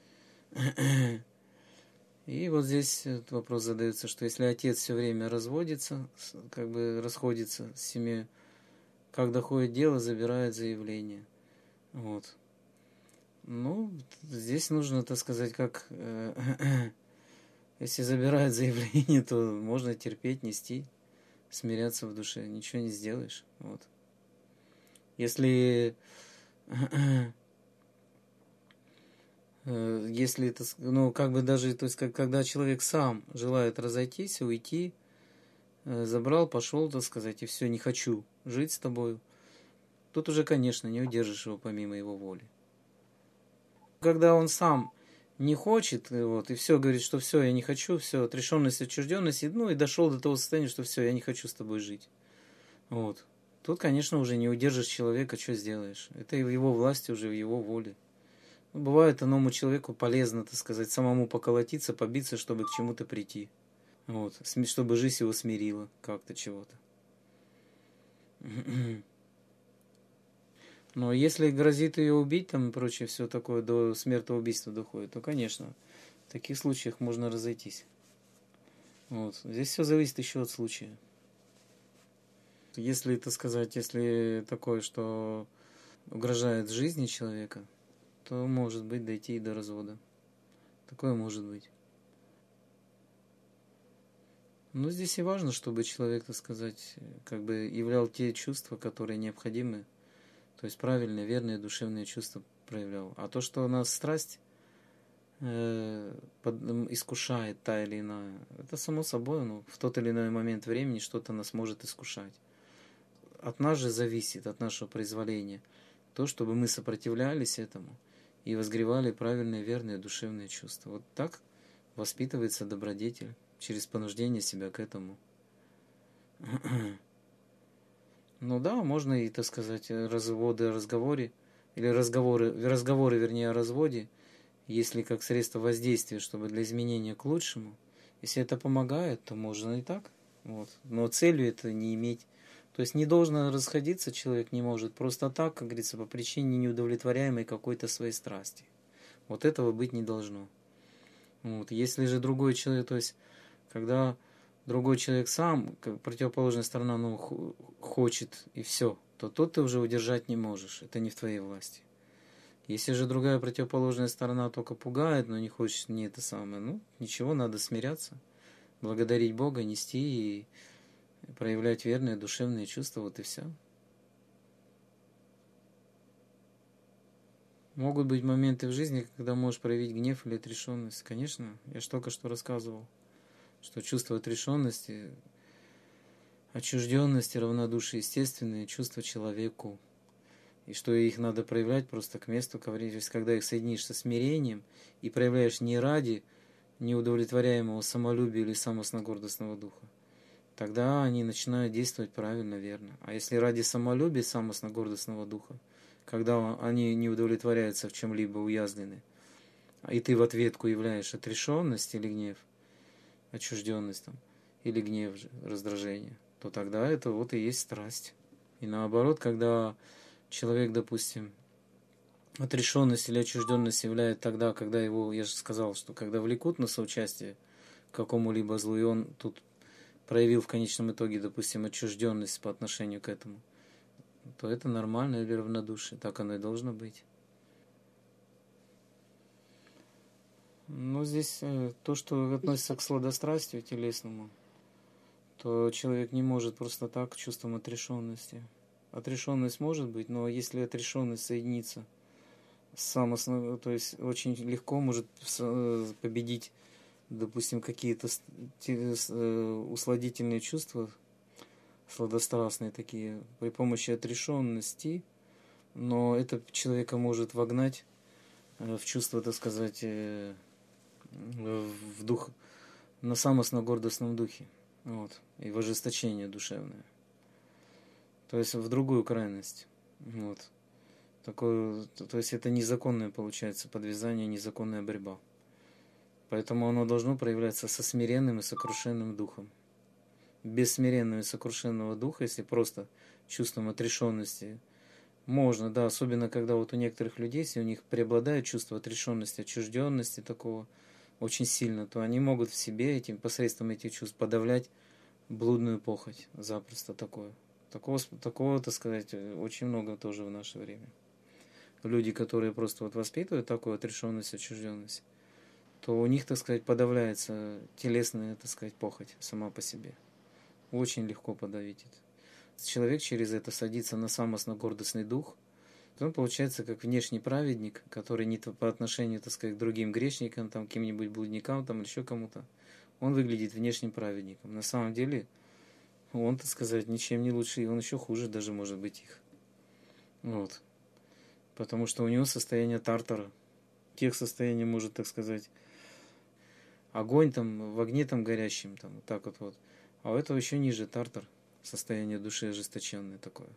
И вот здесь вопрос задается, что если отец все время разводится, как бы расходится с семьей, как доходит дело, забирает заявление. Вот. Ну, здесь нужно, так сказать, как э, если забирают заявление, то можно терпеть, нести, смиряться в душе, ничего не сделаешь. Вот. Если Если это, ну, как бы даже, то есть, как, когда человек сам желает разойтись, уйти, забрал, пошел, так сказать, и все, не хочу жить с тобой, тут уже, конечно, не удержишь его помимо его воли. Когда он сам не хочет, вот, и все, говорит, что все, я не хочу, все, отрешенность, отчужденность, ну, и дошел до того состояния, что все, я не хочу с тобой жить. Вот. Тут, конечно, уже не удержишь человека, что сделаешь. Это и в его власти, уже в его воле. Ну, бывает, иному человеку полезно, так сказать, самому поколотиться, побиться, чтобы к чему-то прийти. Вот. Чтобы жизнь его смирила как-то чего-то. Но если грозит ее убить, там и прочее, все такое, до смертоубийства доходит, то, конечно, в таких случаях можно разойтись. Вот. Здесь все зависит еще от случая. Если, так сказать, если такое, что угрожает жизни человека, то может быть дойти и до развода. Такое может быть. Но здесь и важно, чтобы человек, так сказать, как бы являл те чувства, которые необходимы. То есть правильные, верные, душевные чувства проявлял. А то, что у нас страсть э, под, искушает та или иная, это само собой, ну, в тот или иной момент времени что-то нас может искушать. От нас же зависит, от нашего произволения, то, чтобы мы сопротивлялись этому и возгревали правильные, верные, душевные чувства. Вот так воспитывается добродетель, через понуждение себя к этому. Ну да, можно и, так сказать, разводы о разговоре, или разговоры, разговоры, вернее, о разводе, если как средство воздействия, чтобы для изменения к лучшему. Если это помогает, то можно и так. Вот. Но целью это не иметь. То есть не должен расходиться человек не может просто так, как говорится, по причине неудовлетворяемой какой-то своей страсти. Вот этого быть не должно. Вот. Если же другой человек, то есть когда другой человек сам, как противоположная сторона, ну, хочет и все, то тут ты уже удержать не можешь. Это не в твоей власти. Если же другая противоположная сторона только пугает, но не хочет не это самое, ну, ничего, надо смиряться, благодарить Бога, нести и проявлять верные душевные чувства, вот и все. Могут быть моменты в жизни, когда можешь проявить гнев или отрешенность. Конечно, я же только что рассказывал, что чувство отрешенности, отчужденности, равнодушия естественные чувства человеку. И что их надо проявлять просто к месту, ко времени. То есть, когда их соединишь со смирением и проявляешь не ради неудовлетворяемого самолюбия или самоснагордостного духа, тогда они начинают действовать правильно, верно. А если ради самолюбия, самоснагордостного духа, когда они не удовлетворяются в чем-либо уязвлены, и ты в ответку являешь отрешенность или гнев, отчужденность там, или гнев, раздражение, то тогда это вот и есть страсть. И наоборот, когда человек, допустим, отрешенность или отчужденность являет тогда, когда его, я же сказал, что когда влекут на соучастие к какому-либо злу, и он тут проявил в конечном итоге, допустим, отчужденность по отношению к этому, то это нормально или равнодушие. Так оно и должно быть. Но здесь то, что относится к сладострастию телесному, то человек не может просто так к чувствам отрешенности. Отрешенность может быть, но если отрешенность соединится с самоснов... то есть очень легко может победить, допустим, какие-то усладительные чувства, сладострастные такие, при помощи отрешенности, но это человека может вогнать в чувство, так сказать, в дух, на самостно-гордостном духе, вот, и в ожесточение душевное. То есть в другую крайность. Вот. Такое, то есть это незаконное, получается, подвязание, незаконная борьба. Поэтому оно должно проявляться со смиренным и сокрушенным духом. Без смиренного и сокрушенного духа, если просто чувством отрешенности, можно, да, особенно когда вот у некоторых людей, если у них преобладает чувство отрешенности, отчужденности такого очень сильно, то они могут в себе этим, посредством этих чувств подавлять блудную похоть, запросто такое. Такого, такого, так сказать, очень много тоже в наше время. Люди, которые просто вот воспитывают такую отрешенность, отчужденность, то у них, так сказать, подавляется телесная, так сказать, похоть сама по себе. Очень легко подавить это. Человек через это садится на самостно-гордостный дух, Он получается как внешний праведник, который не по отношению, так сказать, к другим грешникам, там, каким-нибудь блудникам, там, или еще кому-то. Он выглядит внешним праведником. На самом деле, он, так сказать, ничем не лучше, и он еще хуже даже может быть их. Вот. Потому что у него состояние тартара. Тех состояний может, так сказать, огонь там, в огне там горящем, там, вот так вот, вот. А у этого еще ниже тартар, состояние души ожесточенное такое.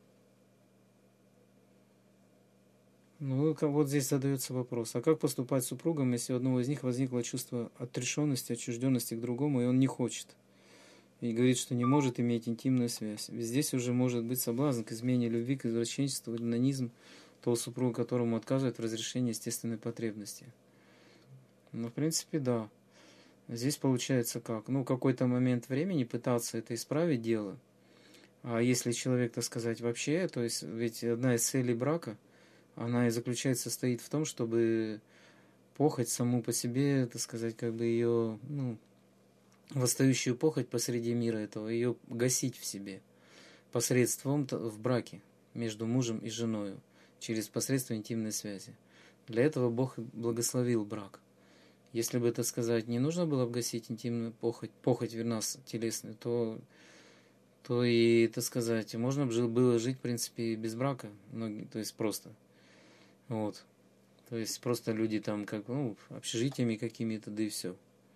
Ну, вот здесь задается вопрос, а как поступать с супругом, если у одного из них возникло чувство отрешенности, отчужденности к другому, и он не хочет, и говорит, что не может иметь интимную связь? Ведь здесь уже может быть соблазн к измене любви, к извращенчеству, к нанизм того супруга, которому отказывает в разрешении естественной потребности. Ну, в принципе, да. Здесь получается как? Ну, какой-то момент времени пытаться это исправить дело. А если человек, так сказать, вообще, то есть, ведь одна из целей брака, она и заключается, состоит в том, чтобы похоть саму по себе, так сказать, как бы ее, ну, восстающую похоть посреди мира этого, ее гасить в себе посредством в браке между мужем и женой, через посредство интимной связи. Для этого Бог благословил брак. Если бы, так сказать, не нужно было гасить интимную похоть, похоть в нас телесную, то, то и, так сказать, можно было жить, в принципе, без брака, ну, то есть просто. Вот. То есть просто люди там, как, ну, общежитиями какими-то, да и все.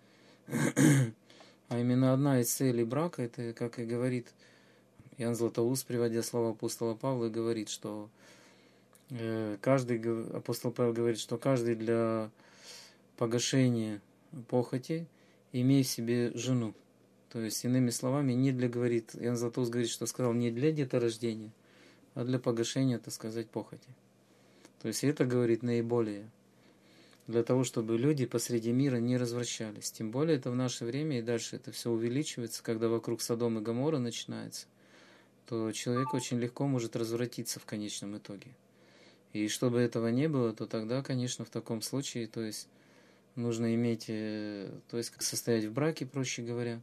А именно одна из целей брака, это, как и говорит Иоанн Златоуст, приводя слова апостола Павла, говорит, что э, каждый, апостол Павел говорит, что каждый для погашения похоти имеет в себе жену. То есть, иными словами, не для, говорит, Иоанн Златоуст говорит, что сказал, не для деторождения, а для погашения, так сказать, похоти. То есть, это говорит наиболее для того, чтобы люди посреди мира не развращались. Тем более, это в наше время, и дальше это все увеличивается, когда вокруг Содома и Гоморры начинается, то человек очень легко может развратиться в конечном итоге. И чтобы этого не было, то тогда, конечно, в таком случае, то есть, нужно иметь, то есть, как состоять в браке, проще говоря,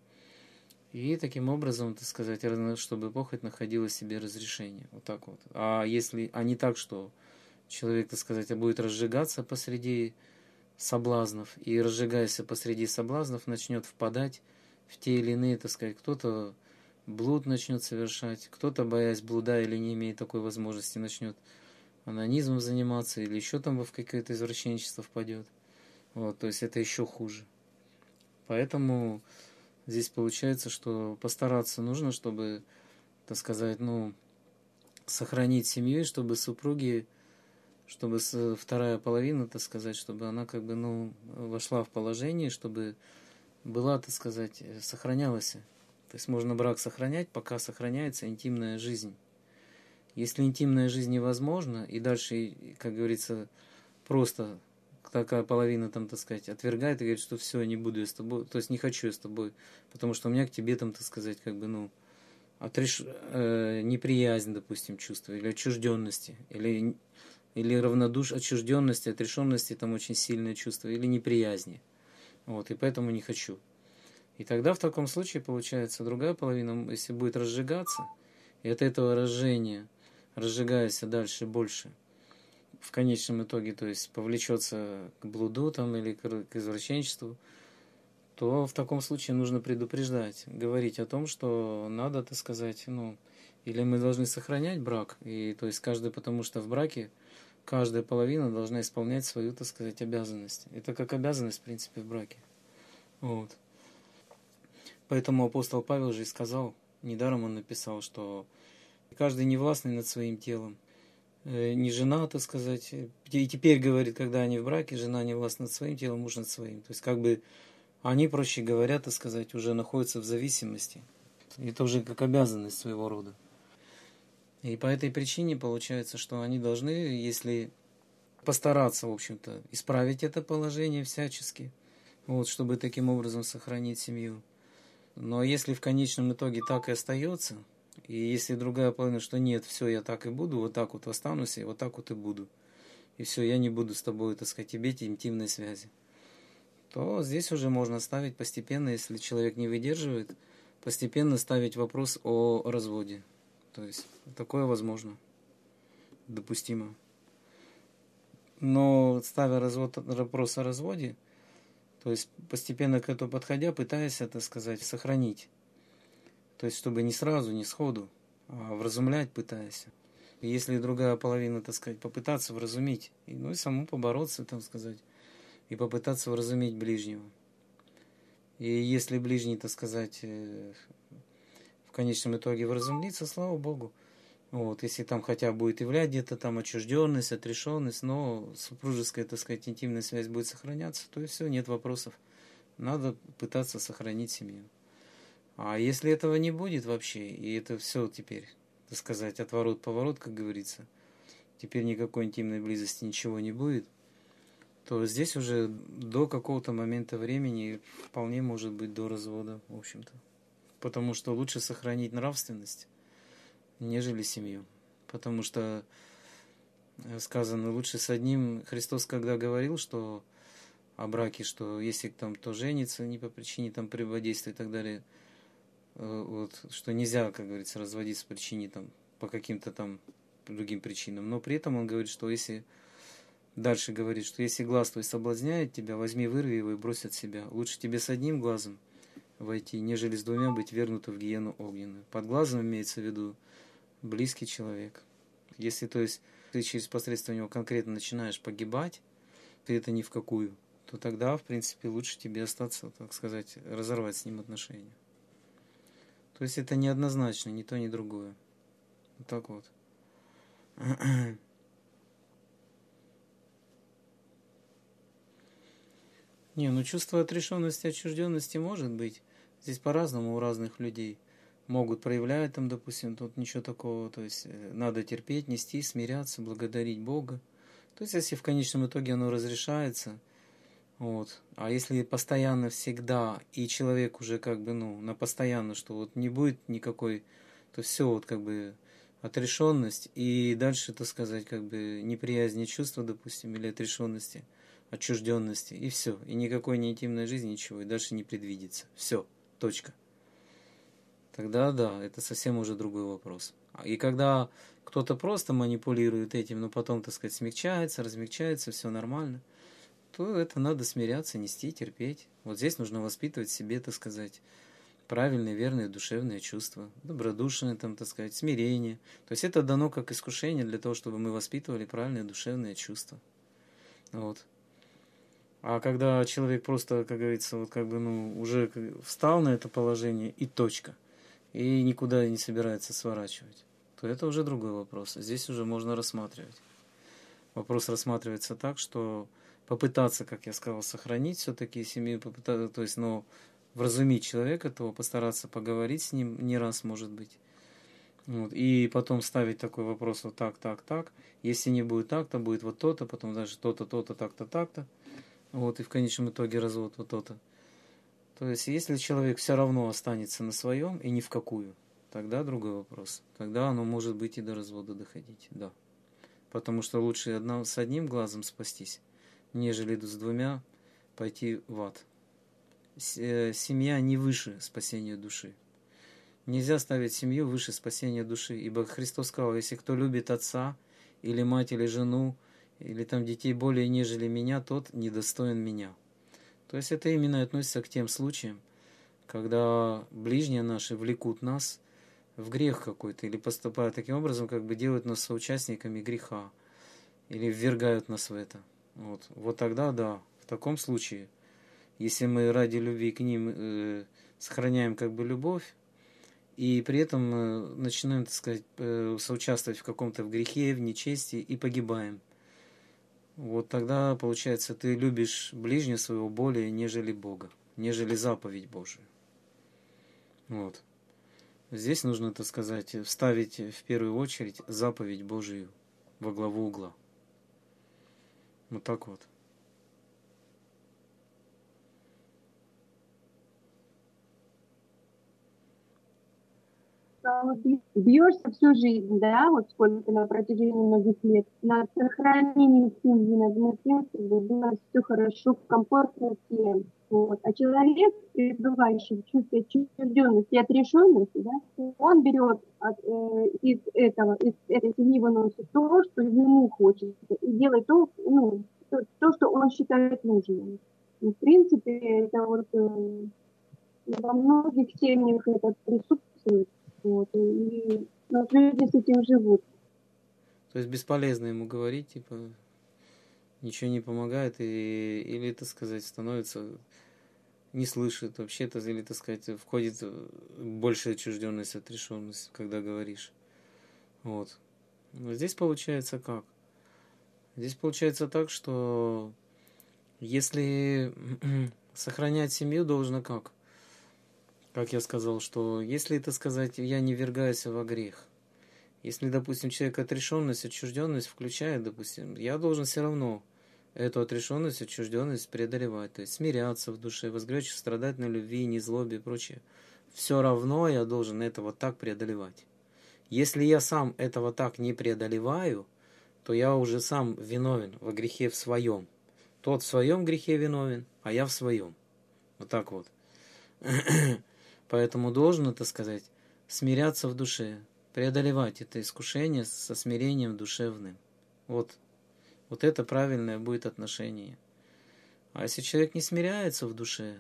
и таким образом, так сказать, чтобы похоть находила себе разрешение. Вот так вот. А если, а не так, что человек, так сказать, будет разжигаться посреди соблазнов, и, разжигаясь посреди соблазнов, начнет впадать в те или иные, так сказать, кто-то блуд начнет совершать, кто-то, боясь блуда или не имея такой возможности, начнет анонизмом заниматься, или еще там в какое-то извращенчество впадет. Вот, то есть это еще хуже. Поэтому здесь получается, что постараться нужно, чтобы, так сказать, ну, сохранить семью, и чтобы супруги, чтобы вторая половина, так сказать, чтобы она как бы, ну, вошла в положение, чтобы была, так сказать, сохранялась. То есть можно брак сохранять, пока сохраняется интимная жизнь. Если интимная жизнь невозможна, и дальше, как говорится, просто такая половина, там, так сказать, отвергает и говорит, что все, не буду я с тобой, то есть не хочу я с тобой, потому что у меня к тебе, там, так сказать, как бы, ну, отреш... э, неприязнь, допустим, чувство, или отчужденности, или, или равнодушие, отчужденности, отрешенности, там очень сильное чувство, или неприязни. Вот, и поэтому не хочу. И тогда в таком случае, получается, другая половина, если будет разжигаться, и от этого разжения, разжигаясь дальше больше, в конечном итоге, то есть повлечется к блуду там, или к извращенчеству, то в таком случае нужно предупреждать, говорить о том, что надо, так сказать, ну, или мы должны сохранять брак, и то есть каждый, потому что в браке каждая половина должна исполнять свою, так сказать, обязанность. Это как обязанность, в принципе, в браке. Вот. Поэтому апостол Павел же и сказал, недаром он написал, что каждый не властный над своим телом, не жена, так сказать, и теперь говорит, когда они в браке, жена не властна над своим телом, муж над своим. То есть, как бы, они, проще говоря, так сказать, уже находятся в зависимости. Это уже как обязанность своего рода. И по этой причине получается, что они должны, если постараться, в общем-то, исправить это положение всячески, вот, чтобы таким образом сохранить семью. Но если в конечном итоге так и остается, и если другая половина, что нет, все, я так и буду, вот так вот останусь, и вот так вот и буду, и все, я не буду с тобой, так сказать, иметь интимной связи, то здесь уже можно ставить постепенно, если человек не выдерживает, постепенно ставить вопрос о разводе. То есть такое возможно. допустимо. Но ставя развод, вопрос о разводе, то есть постепенно к этому подходя, пытаясь, так сказать, сохранить. То есть, чтобы не сразу, не сходу, а вразумлять пытаясь. И если другая половина, так сказать, попытаться вразумить, и, ну и саму побороться, так сказать, и попытаться вразумить ближнего. И если ближний, так сказать, в конечном итоге вразумлится, слава Богу. Вот, если там хотя будет являть где-то там отчужденность, отрешенность, но супружеская, так сказать, интимная связь будет сохраняться, то и все, нет вопросов. Надо пытаться сохранить семью. А если этого не будет вообще, и это все теперь, так сказать, отворот-поворот, как говорится, теперь никакой интимной близости, ничего не будет, то здесь уже до какого-то момента времени вполне может быть до развода, в общем-то. Потому что лучше сохранить нравственность, нежели семью. Потому что сказано, лучше с одним. Христос когда говорил, что о браке, что если там кто женится не по причине там прелюбодействия и так далее, вот, что нельзя, как говорится, разводиться по причине там, по каким-то там другим причинам. Но при этом он говорит, что если дальше говорит, что если глаз твой соблазняет тебя, возьми, вырви его и брось от себя. Лучше тебе с одним глазом войти, нежели с двумя быть вернутым в гиену огненную. Под глазом имеется в виду близкий человек. Если, то есть, ты через посредством него конкретно начинаешь погибать, ты это ни в какую, то тогда, в принципе, лучше тебе остаться, так сказать, разорвать с ним отношения. То есть это неоднозначно, ни то, ни другое. Вот так вот. Не, ну чувство отрешенности, отчужденности может быть. Здесь по-разному у разных людей. Могут проявлять там, допустим, тут ничего такого. То есть надо терпеть, нести, смиряться, благодарить Бога. То есть если в конечном итоге оно разрешается, вот. А если постоянно всегда, и человек уже как бы, ну, на постоянно, что вот не будет никакой, то все вот как бы отрешенность, и дальше, так сказать, как бы неприязни чувства, допустим, или отрешенности, отчужденности, и все. И никакой не интимной жизни, ничего, и дальше не предвидится. Все, точка. Тогда да, это совсем уже другой вопрос. И когда кто-то просто манипулирует этим, но потом, так сказать, смягчается, размягчается, все нормально, то это надо смиряться, нести, терпеть. Вот здесь нужно воспитывать в себе, так сказать, правильные, верные душевные чувства, добродушие, там, так сказать, смирение. То есть это дано как искушение для того, чтобы мы воспитывали правильные душевные чувства. Вот. А когда человек просто, как говорится, вот как бы, ну, уже встал на это положение и точка, и никуда не собирается сворачивать, то это уже другой вопрос. Здесь уже можно рассматривать. Вопрос рассматривается так, что попытаться, как я сказал, сохранить все-таки семью, попытаться, то есть, ну, вразумить человека этого, постараться поговорить с ним не раз, может быть. Вот, и потом ставить такой вопрос вот так, так, так. Если не будет так, то будет вот то-то, потом даже то-то, то-то, так-то, так-то. Вот, и в конечном итоге развод вот то-то. То есть, если человек все равно останется на своем и ни в какую, тогда другой вопрос. Тогда оно может быть и до развода доходить, да. Потому что лучше одно, с одним глазом спастись, нежели с двумя пойти в ад. Семья не выше спасения души. Нельзя ставить семью выше спасения души, ибо Христос сказал, если кто любит отца, или мать, или жену, или там детей более, нежели меня, тот недостоин меня. То есть это именно относится к тем случаям, когда ближние наши влекут нас в грех какой-то, или поступают таким образом, как бы делают нас соучастниками греха, или ввергают нас в это. Вот, вот тогда, да, в таком случае, если мы ради любви к ним э, сохраняем как бы любовь, и при этом э, начинаем, так сказать, э, соучаствовать в каком-то в грехе, в нечестии и погибаем. Вот тогда, получается, ты любишь ближнего своего более, нежели Бога, нежели заповедь Божию. Вот. Здесь нужно, так сказать, вставить в первую очередь заповедь Божию во главу угла. Вот так вот. Салам вот бьешься всю жизнь, да, вот сколько на протяжении многих лет, над сохранением семьи, над тем, чтобы было все хорошо, комфортно всем. Вот. А человек, пребывающий в чувстве отчужденности и отрешенности, да, он берет от, э, из этого, из этой семьи выносит то, что ему хочется, и делает то, ну, то, то, что он считает нужным. И, в принципе, это вот э, во многих семьях это присутствует, вот, и ну, люди с этим живут. То есть бесполезно ему говорить, типа, ничего не помогает, и, или, так сказать, становится, не слышит вообще-то, или, так сказать, входит большая отчужденность, отрешенность, когда говоришь. Вот. Но здесь получается как? Здесь получается так, что если сохранять семью должно как? Как я сказал, что если, это сказать, я не ввергаюсь во грех, если, допустим, человек отрешенность, отчужденность включает, допустим, я должен все равно эту отрешенность, отчужденность преодолевать, то есть смиряться в душе, возгречь, страдать на любви, незлобе и прочее. Все равно я должен этого так преодолевать. Если я сам этого так не преодолеваю, то я уже сам виновен во грехе в своем. Тот в своем грехе виновен, а я в своем. Вот так вот. Поэтому должен, это сказать, смиряться в душе, преодолевать это искушение со смирением душевным. Вот. Вот это правильное будет отношение. А если человек не смиряется в душе,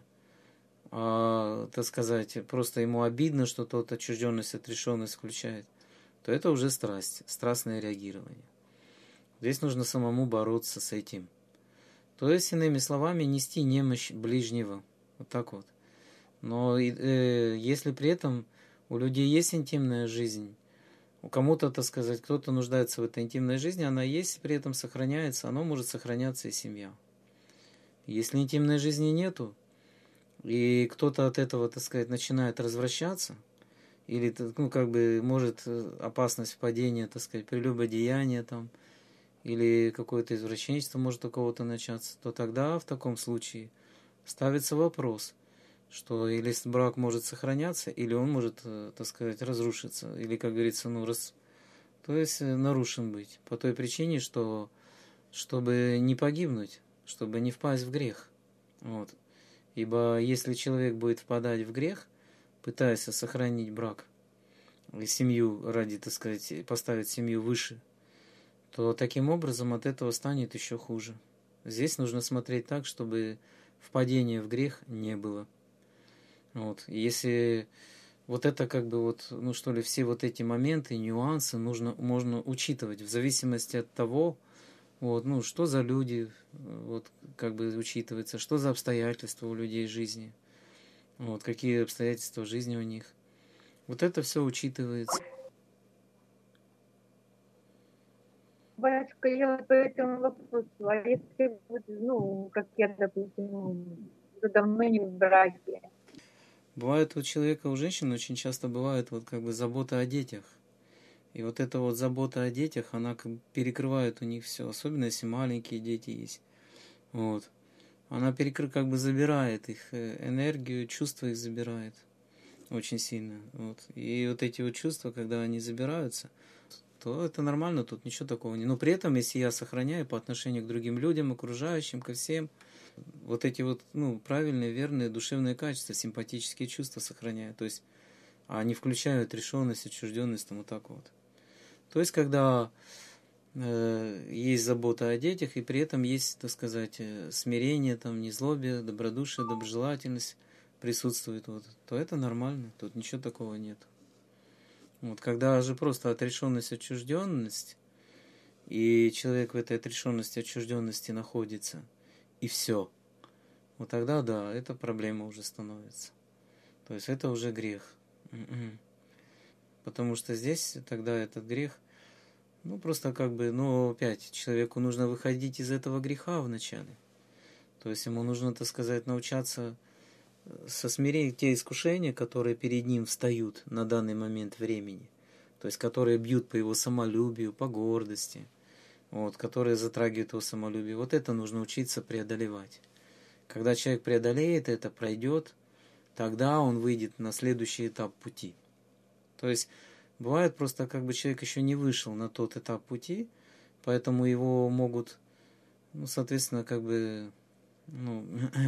а, так сказать, просто ему обидно, что тот отчужденность, отрешенность включает, то это уже страсть, страстное реагирование. Здесь нужно самому бороться с этим. То есть, иными словами, нести немощь ближнего. Вот так вот. Но э, если при этом у людей есть интимная жизнь, у кому-то, так сказать, кто-то нуждается в этой интимной жизни, она есть, при этом сохраняется, оно может сохраняться и семья. Если интимной жизни нету, и кто-то от этого, так сказать, начинает развращаться, или, ну, как бы, может опасность впадения, так сказать, прелюбодеяния там, или какое-то извращенчество может у кого-то начаться, то тогда в таком случае ставится вопрос, что или брак может сохраняться, или он может, так сказать, разрушиться, или, как говорится, ну, раз, то есть нарушен быть, по той причине, что чтобы не погибнуть, чтобы не впасть в грех. Вот. Ибо если человек будет впадать в грех, пытаясь сохранить брак и семью ради, так сказать, поставить семью выше, то таким образом от этого станет еще хуже. Здесь нужно смотреть так, чтобы впадения в грех не было. Вот. Если вот это как бы вот, ну что ли, все вот эти моменты, нюансы нужно, можно учитывать в зависимости от того, вот, ну, что за люди, вот, как бы учитывается, что за обстоятельства у людей в жизни, вот, какие обстоятельства в жизни у них. Вот это все учитывается. Батюшка, я вот по этому вопросу, а если, ну, как я, допустим, уже давно не в браке. Бывает у человека, у женщин очень часто бывает вот как бы забота о детях. И вот эта вот забота о детях, она как бы перекрывает у них все, особенно если маленькие дети есть. Вот. Она перекры, как бы забирает их энергию, чувства их забирает очень сильно. Вот. И вот эти вот чувства, когда они забираются, то это нормально, тут ничего такого нет. Но при этом, если я сохраняю по отношению к другим людям, окружающим, ко всем, вот эти вот, ну, правильные, верные душевные качества, симпатические чувства сохраняю. То есть, а не включаю отрешенность, отчужденность, там вот так вот. То есть, когда э, есть забота о детях, и при этом есть, так сказать, смирение, там, незлобие, добродушие, доброжелательность присутствует, вот, то это нормально, тут ничего такого нет. Вот, когда же просто отрешенность, отчужденность, и человек в этой отрешенности, отчужденности находится, и все, вот тогда, да, это проблема уже становится. То есть это уже грех. Потому что здесь тогда этот грех, ну, просто как бы, ну, опять, человеку нужно выходить из этого греха вначале. То есть ему нужно, так сказать, научаться со смирением те искушения, которые перед ним встают на данный момент времени, то есть которые бьют по его самолюбию, по гордости, вот, которые затрагивают его самолюбие. Вот это нужно учиться преодолевать. Когда человек преодолеет это, пройдет, тогда он выйдет на следующий этап пути. То есть Бывает просто, как бы человек еще не вышел на тот этап пути, поэтому его могут, ну, соответственно, как бы, ну,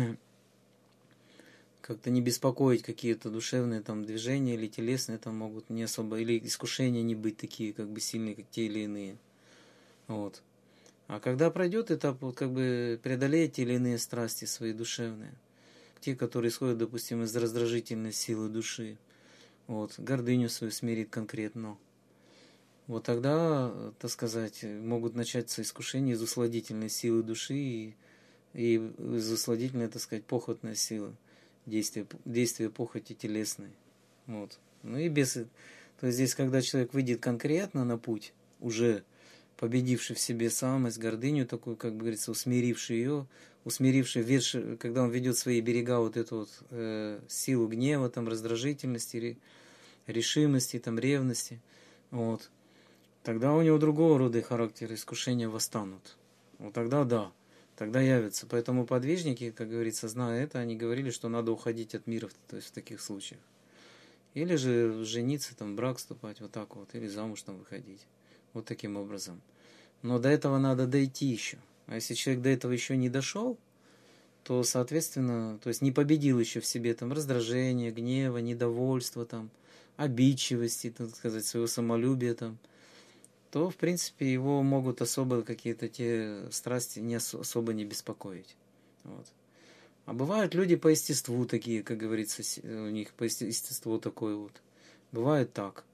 как-то не беспокоить какие-то душевные там движения или телесные там могут не особо, или искушения не быть такие, как бы сильные, как те или иные. Вот. А когда пройдет этап, вот, как бы преодолеет те или иные страсти свои душевные, те, которые исходят, допустим, из раздражительной силы души, вот, гордыню свою смирит конкретно, вот тогда, так сказать, могут начаться искушения из усладительной силы души и, и из усладительной, так сказать, похотной силы, действия, действия похоти телесной. Вот. Ну и без... То есть здесь, когда человек выйдет конкретно на путь, уже победивший в себе самость, гордыню такую, как бы говорится, усмиривший ее, усмиривший, ведший, когда он ведет свои берега вот эту вот э, силу гнева, там, раздражительности, решимости, там, ревности, вот, тогда у него другого рода характер, искушения восстанут. Вот тогда да, тогда явятся. Поэтому подвижники, как говорится, зная это, они говорили, что надо уходить от мира, то есть в таких случаях. Или же жениться, там, в брак вступать, вот так вот, или замуж там выходить. Вот таким образом. Но до этого надо дойти еще. А если человек до этого еще не дошел, то, соответственно, то есть не победил еще в себе там раздражение, гнева, недовольство, там, обидчивости, так сказать, своего самолюбия, там, то, в принципе, его могут особо какие-то те страсти не особо не беспокоить. Вот. А бывают люди по естеству такие, как говорится, у них по естеству такое вот. Бывает так.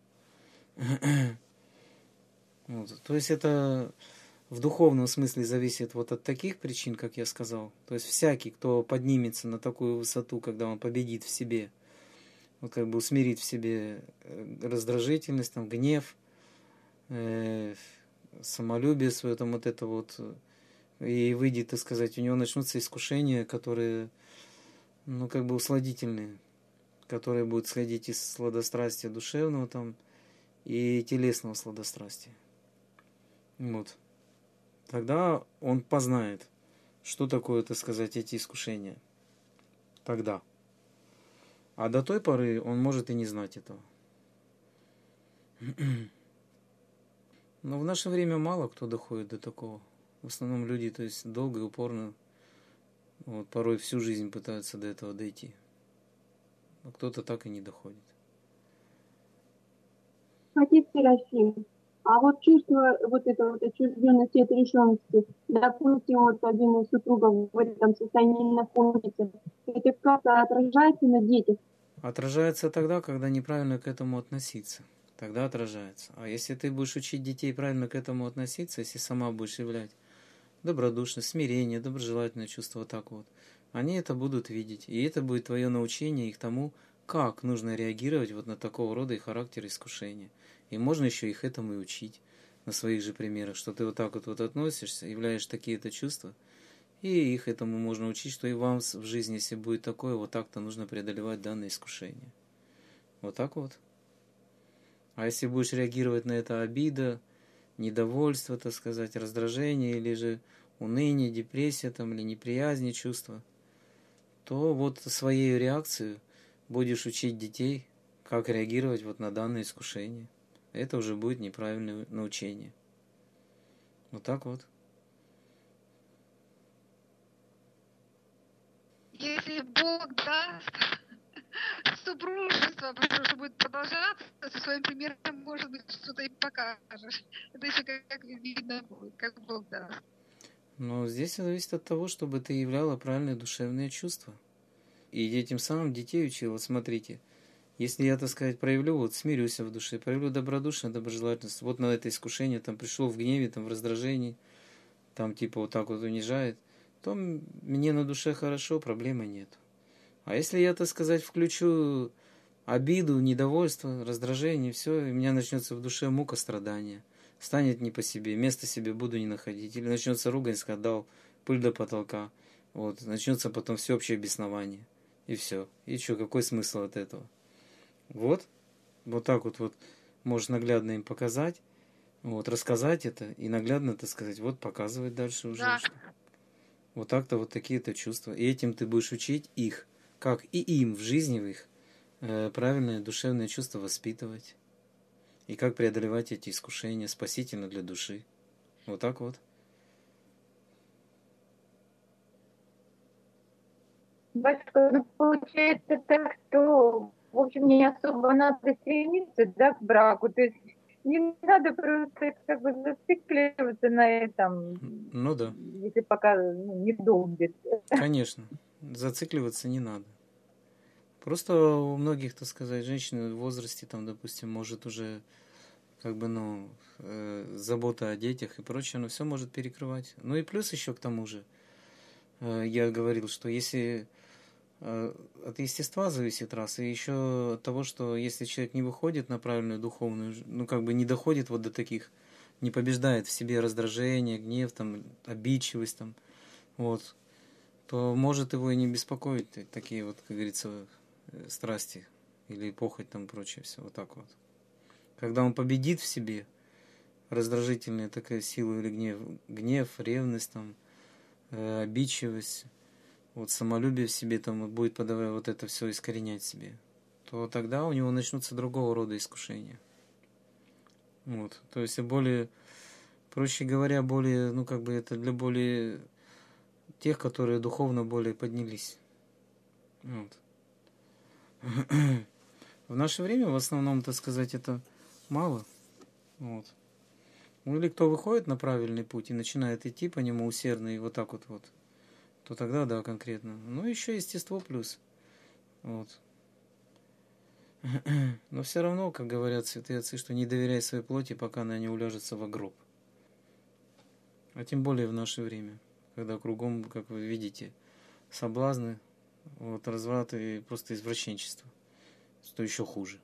Вот. То есть это в духовном смысле зависит вот от таких причин, как я сказал. То есть всякий, кто поднимется на такую высоту, когда он победит в себе, вот как бы усмирит в себе раздражительность, там, гнев, э, самолюбие свое, там вот это вот, и выйдет, так сказать, у него начнутся искушения, которые, ну, как бы усладительные, которые будут сходить из сладострастия душевного там и телесного сладострастия. Вот. Тогда он познает, что такое, так сказать, эти искушения. Тогда. А до той поры он может и не знать этого. Но в наше время мало кто доходит до такого. В основном люди, то есть, долго и упорно, вот, порой всю жизнь пытаются до этого дойти. А кто-то так и не доходит. Отец Серафим, а вот чувство вот этого вот отчужденности, отрешенности, допустим, вот один из супругов в этом состоянии находится, это как-то отражается на детях? Отражается тогда, когда неправильно к этому относиться. Тогда отражается. А если ты будешь учить детей правильно к этому относиться, если сама будешь являть добродушность, смирение, доброжелательное чувство, вот так вот, они это будут видеть. И это будет твое научение их тому, как нужно реагировать вот на такого рода и характер искушения. И можно еще их этому и учить на своих же примерах, что ты вот так вот, вот относишься, являешь такие-то чувства, и их этому можно учить, что и вам в жизни, если будет такое, вот так-то нужно преодолевать данное искушение. Вот так вот. А если будешь реагировать на это обида, недовольство, так сказать, раздражение, или же уныние, депрессия, там, или неприязнь, чувства, то вот своей реакцией будешь учить детей, как реагировать вот на данное искушение. Это уже будет неправильное научение. Вот так вот. Если Бог даст, супружество что будет продолжаться, со своим примером, может быть, что-то и покажешь. Это еще как, как видно будет, как Бог даст. Но здесь зависит от того, чтобы ты являла правильные душевные чувства. И этим самым детей учила. Вот смотрите, если я, так сказать, проявлю, вот смирюсь в душе, проявлю добродушие, доброжелательность, вот на это искушение, там, пришел в гневе, там, в раздражении, там, типа, вот так вот унижает, то мне на душе хорошо, проблемы нет. А если я, так сказать, включу обиду, недовольство, раздражение, все, и у меня начнется в душе мука, страдания, станет не по себе, места себе буду не находить, или начнется ругань, скандал, пыль до потолка, вот, начнется потом всеобщее беснование, и все. И что, какой смысл от этого? Вот, вот так вот, вот можешь наглядно им показать, вот, рассказать это, и наглядно, так сказать, вот, показывать дальше уже. Да. Что. Вот так-то, вот такие-то чувства. И этим ты будешь учить их, как и им в жизни в их э, правильное душевное чувство воспитывать. И как преодолевать эти искушения спасительно для души. Вот так вот. Батюшка, ну, получается так, что, в общем, не особо надо стремиться, да, к браку. То есть не надо просто как бы зацикливаться на этом, Ну да. если пока ну, не долбит. Конечно. Зацикливаться не надо. Просто у многих, так сказать, женщин в возрасте, там, допустим, может уже как бы, ну, э, забота о детях и прочее, оно все может перекрывать. Ну и плюс еще к тому же, э, я говорил, что если э, от естества зависит раз, и еще от того, что если человек не выходит на правильную духовную, ж- ну как бы не доходит вот до таких, не побеждает в себе раздражение, гнев, там, обидчивость, там, вот, то может его и не беспокоить та- такие вот, как говорится, э, страсти или похоть там прочее, все вот так вот. Когда он победит в себе раздражительная такая сила или гнев, гнев, ревность, там, э, обидчивость, вот самолюбие в себе там вот будет подавать вот это все искоренять в себе, то тогда у него начнутся другого рода искушения. Вот. То есть более, проще говоря, более, ну как бы это для более тех, которые духовно более поднялись. Вот. В наше время в основном, так сказать, это мало. Вот. Ну или кто выходит на правильный путь и начинает идти по нему усердно и вот так вот вот, то тогда да, конкретно. Ну еще естество плюс. Вот. Но все равно, как говорят святые отцы, что не доверяй своей плоти, пока она не уляжется во гроб. А тем более в наше время, когда кругом, как вы видите, соблазны, вот, разврат и просто извращенчество, что еще хуже.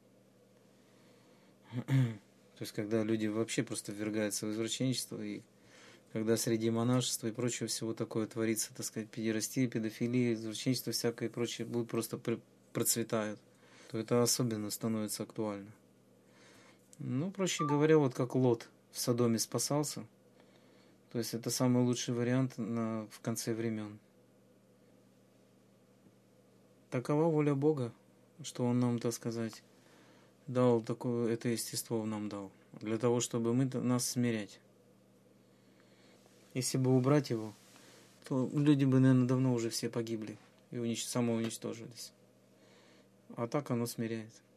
То есть, когда люди вообще просто ввергаются в извращенчество, и когда среди монашества и прочего всего такое творится, так сказать, педерастия, педофилия, извращенчество всякое и прочее, будут просто процветают, то это особенно становится актуально. Ну, проще говоря, вот как Лот в Содоме спасался, то есть это самый лучший вариант на, в конце времен. Такова воля Бога, что Он нам, так сказать, дал такое, это естество нам дал, для того, чтобы мы нас смирять. Если бы убрать его, то люди бы, наверное, давно уже все погибли и унич... самоуничтожились. А так оно смиряет.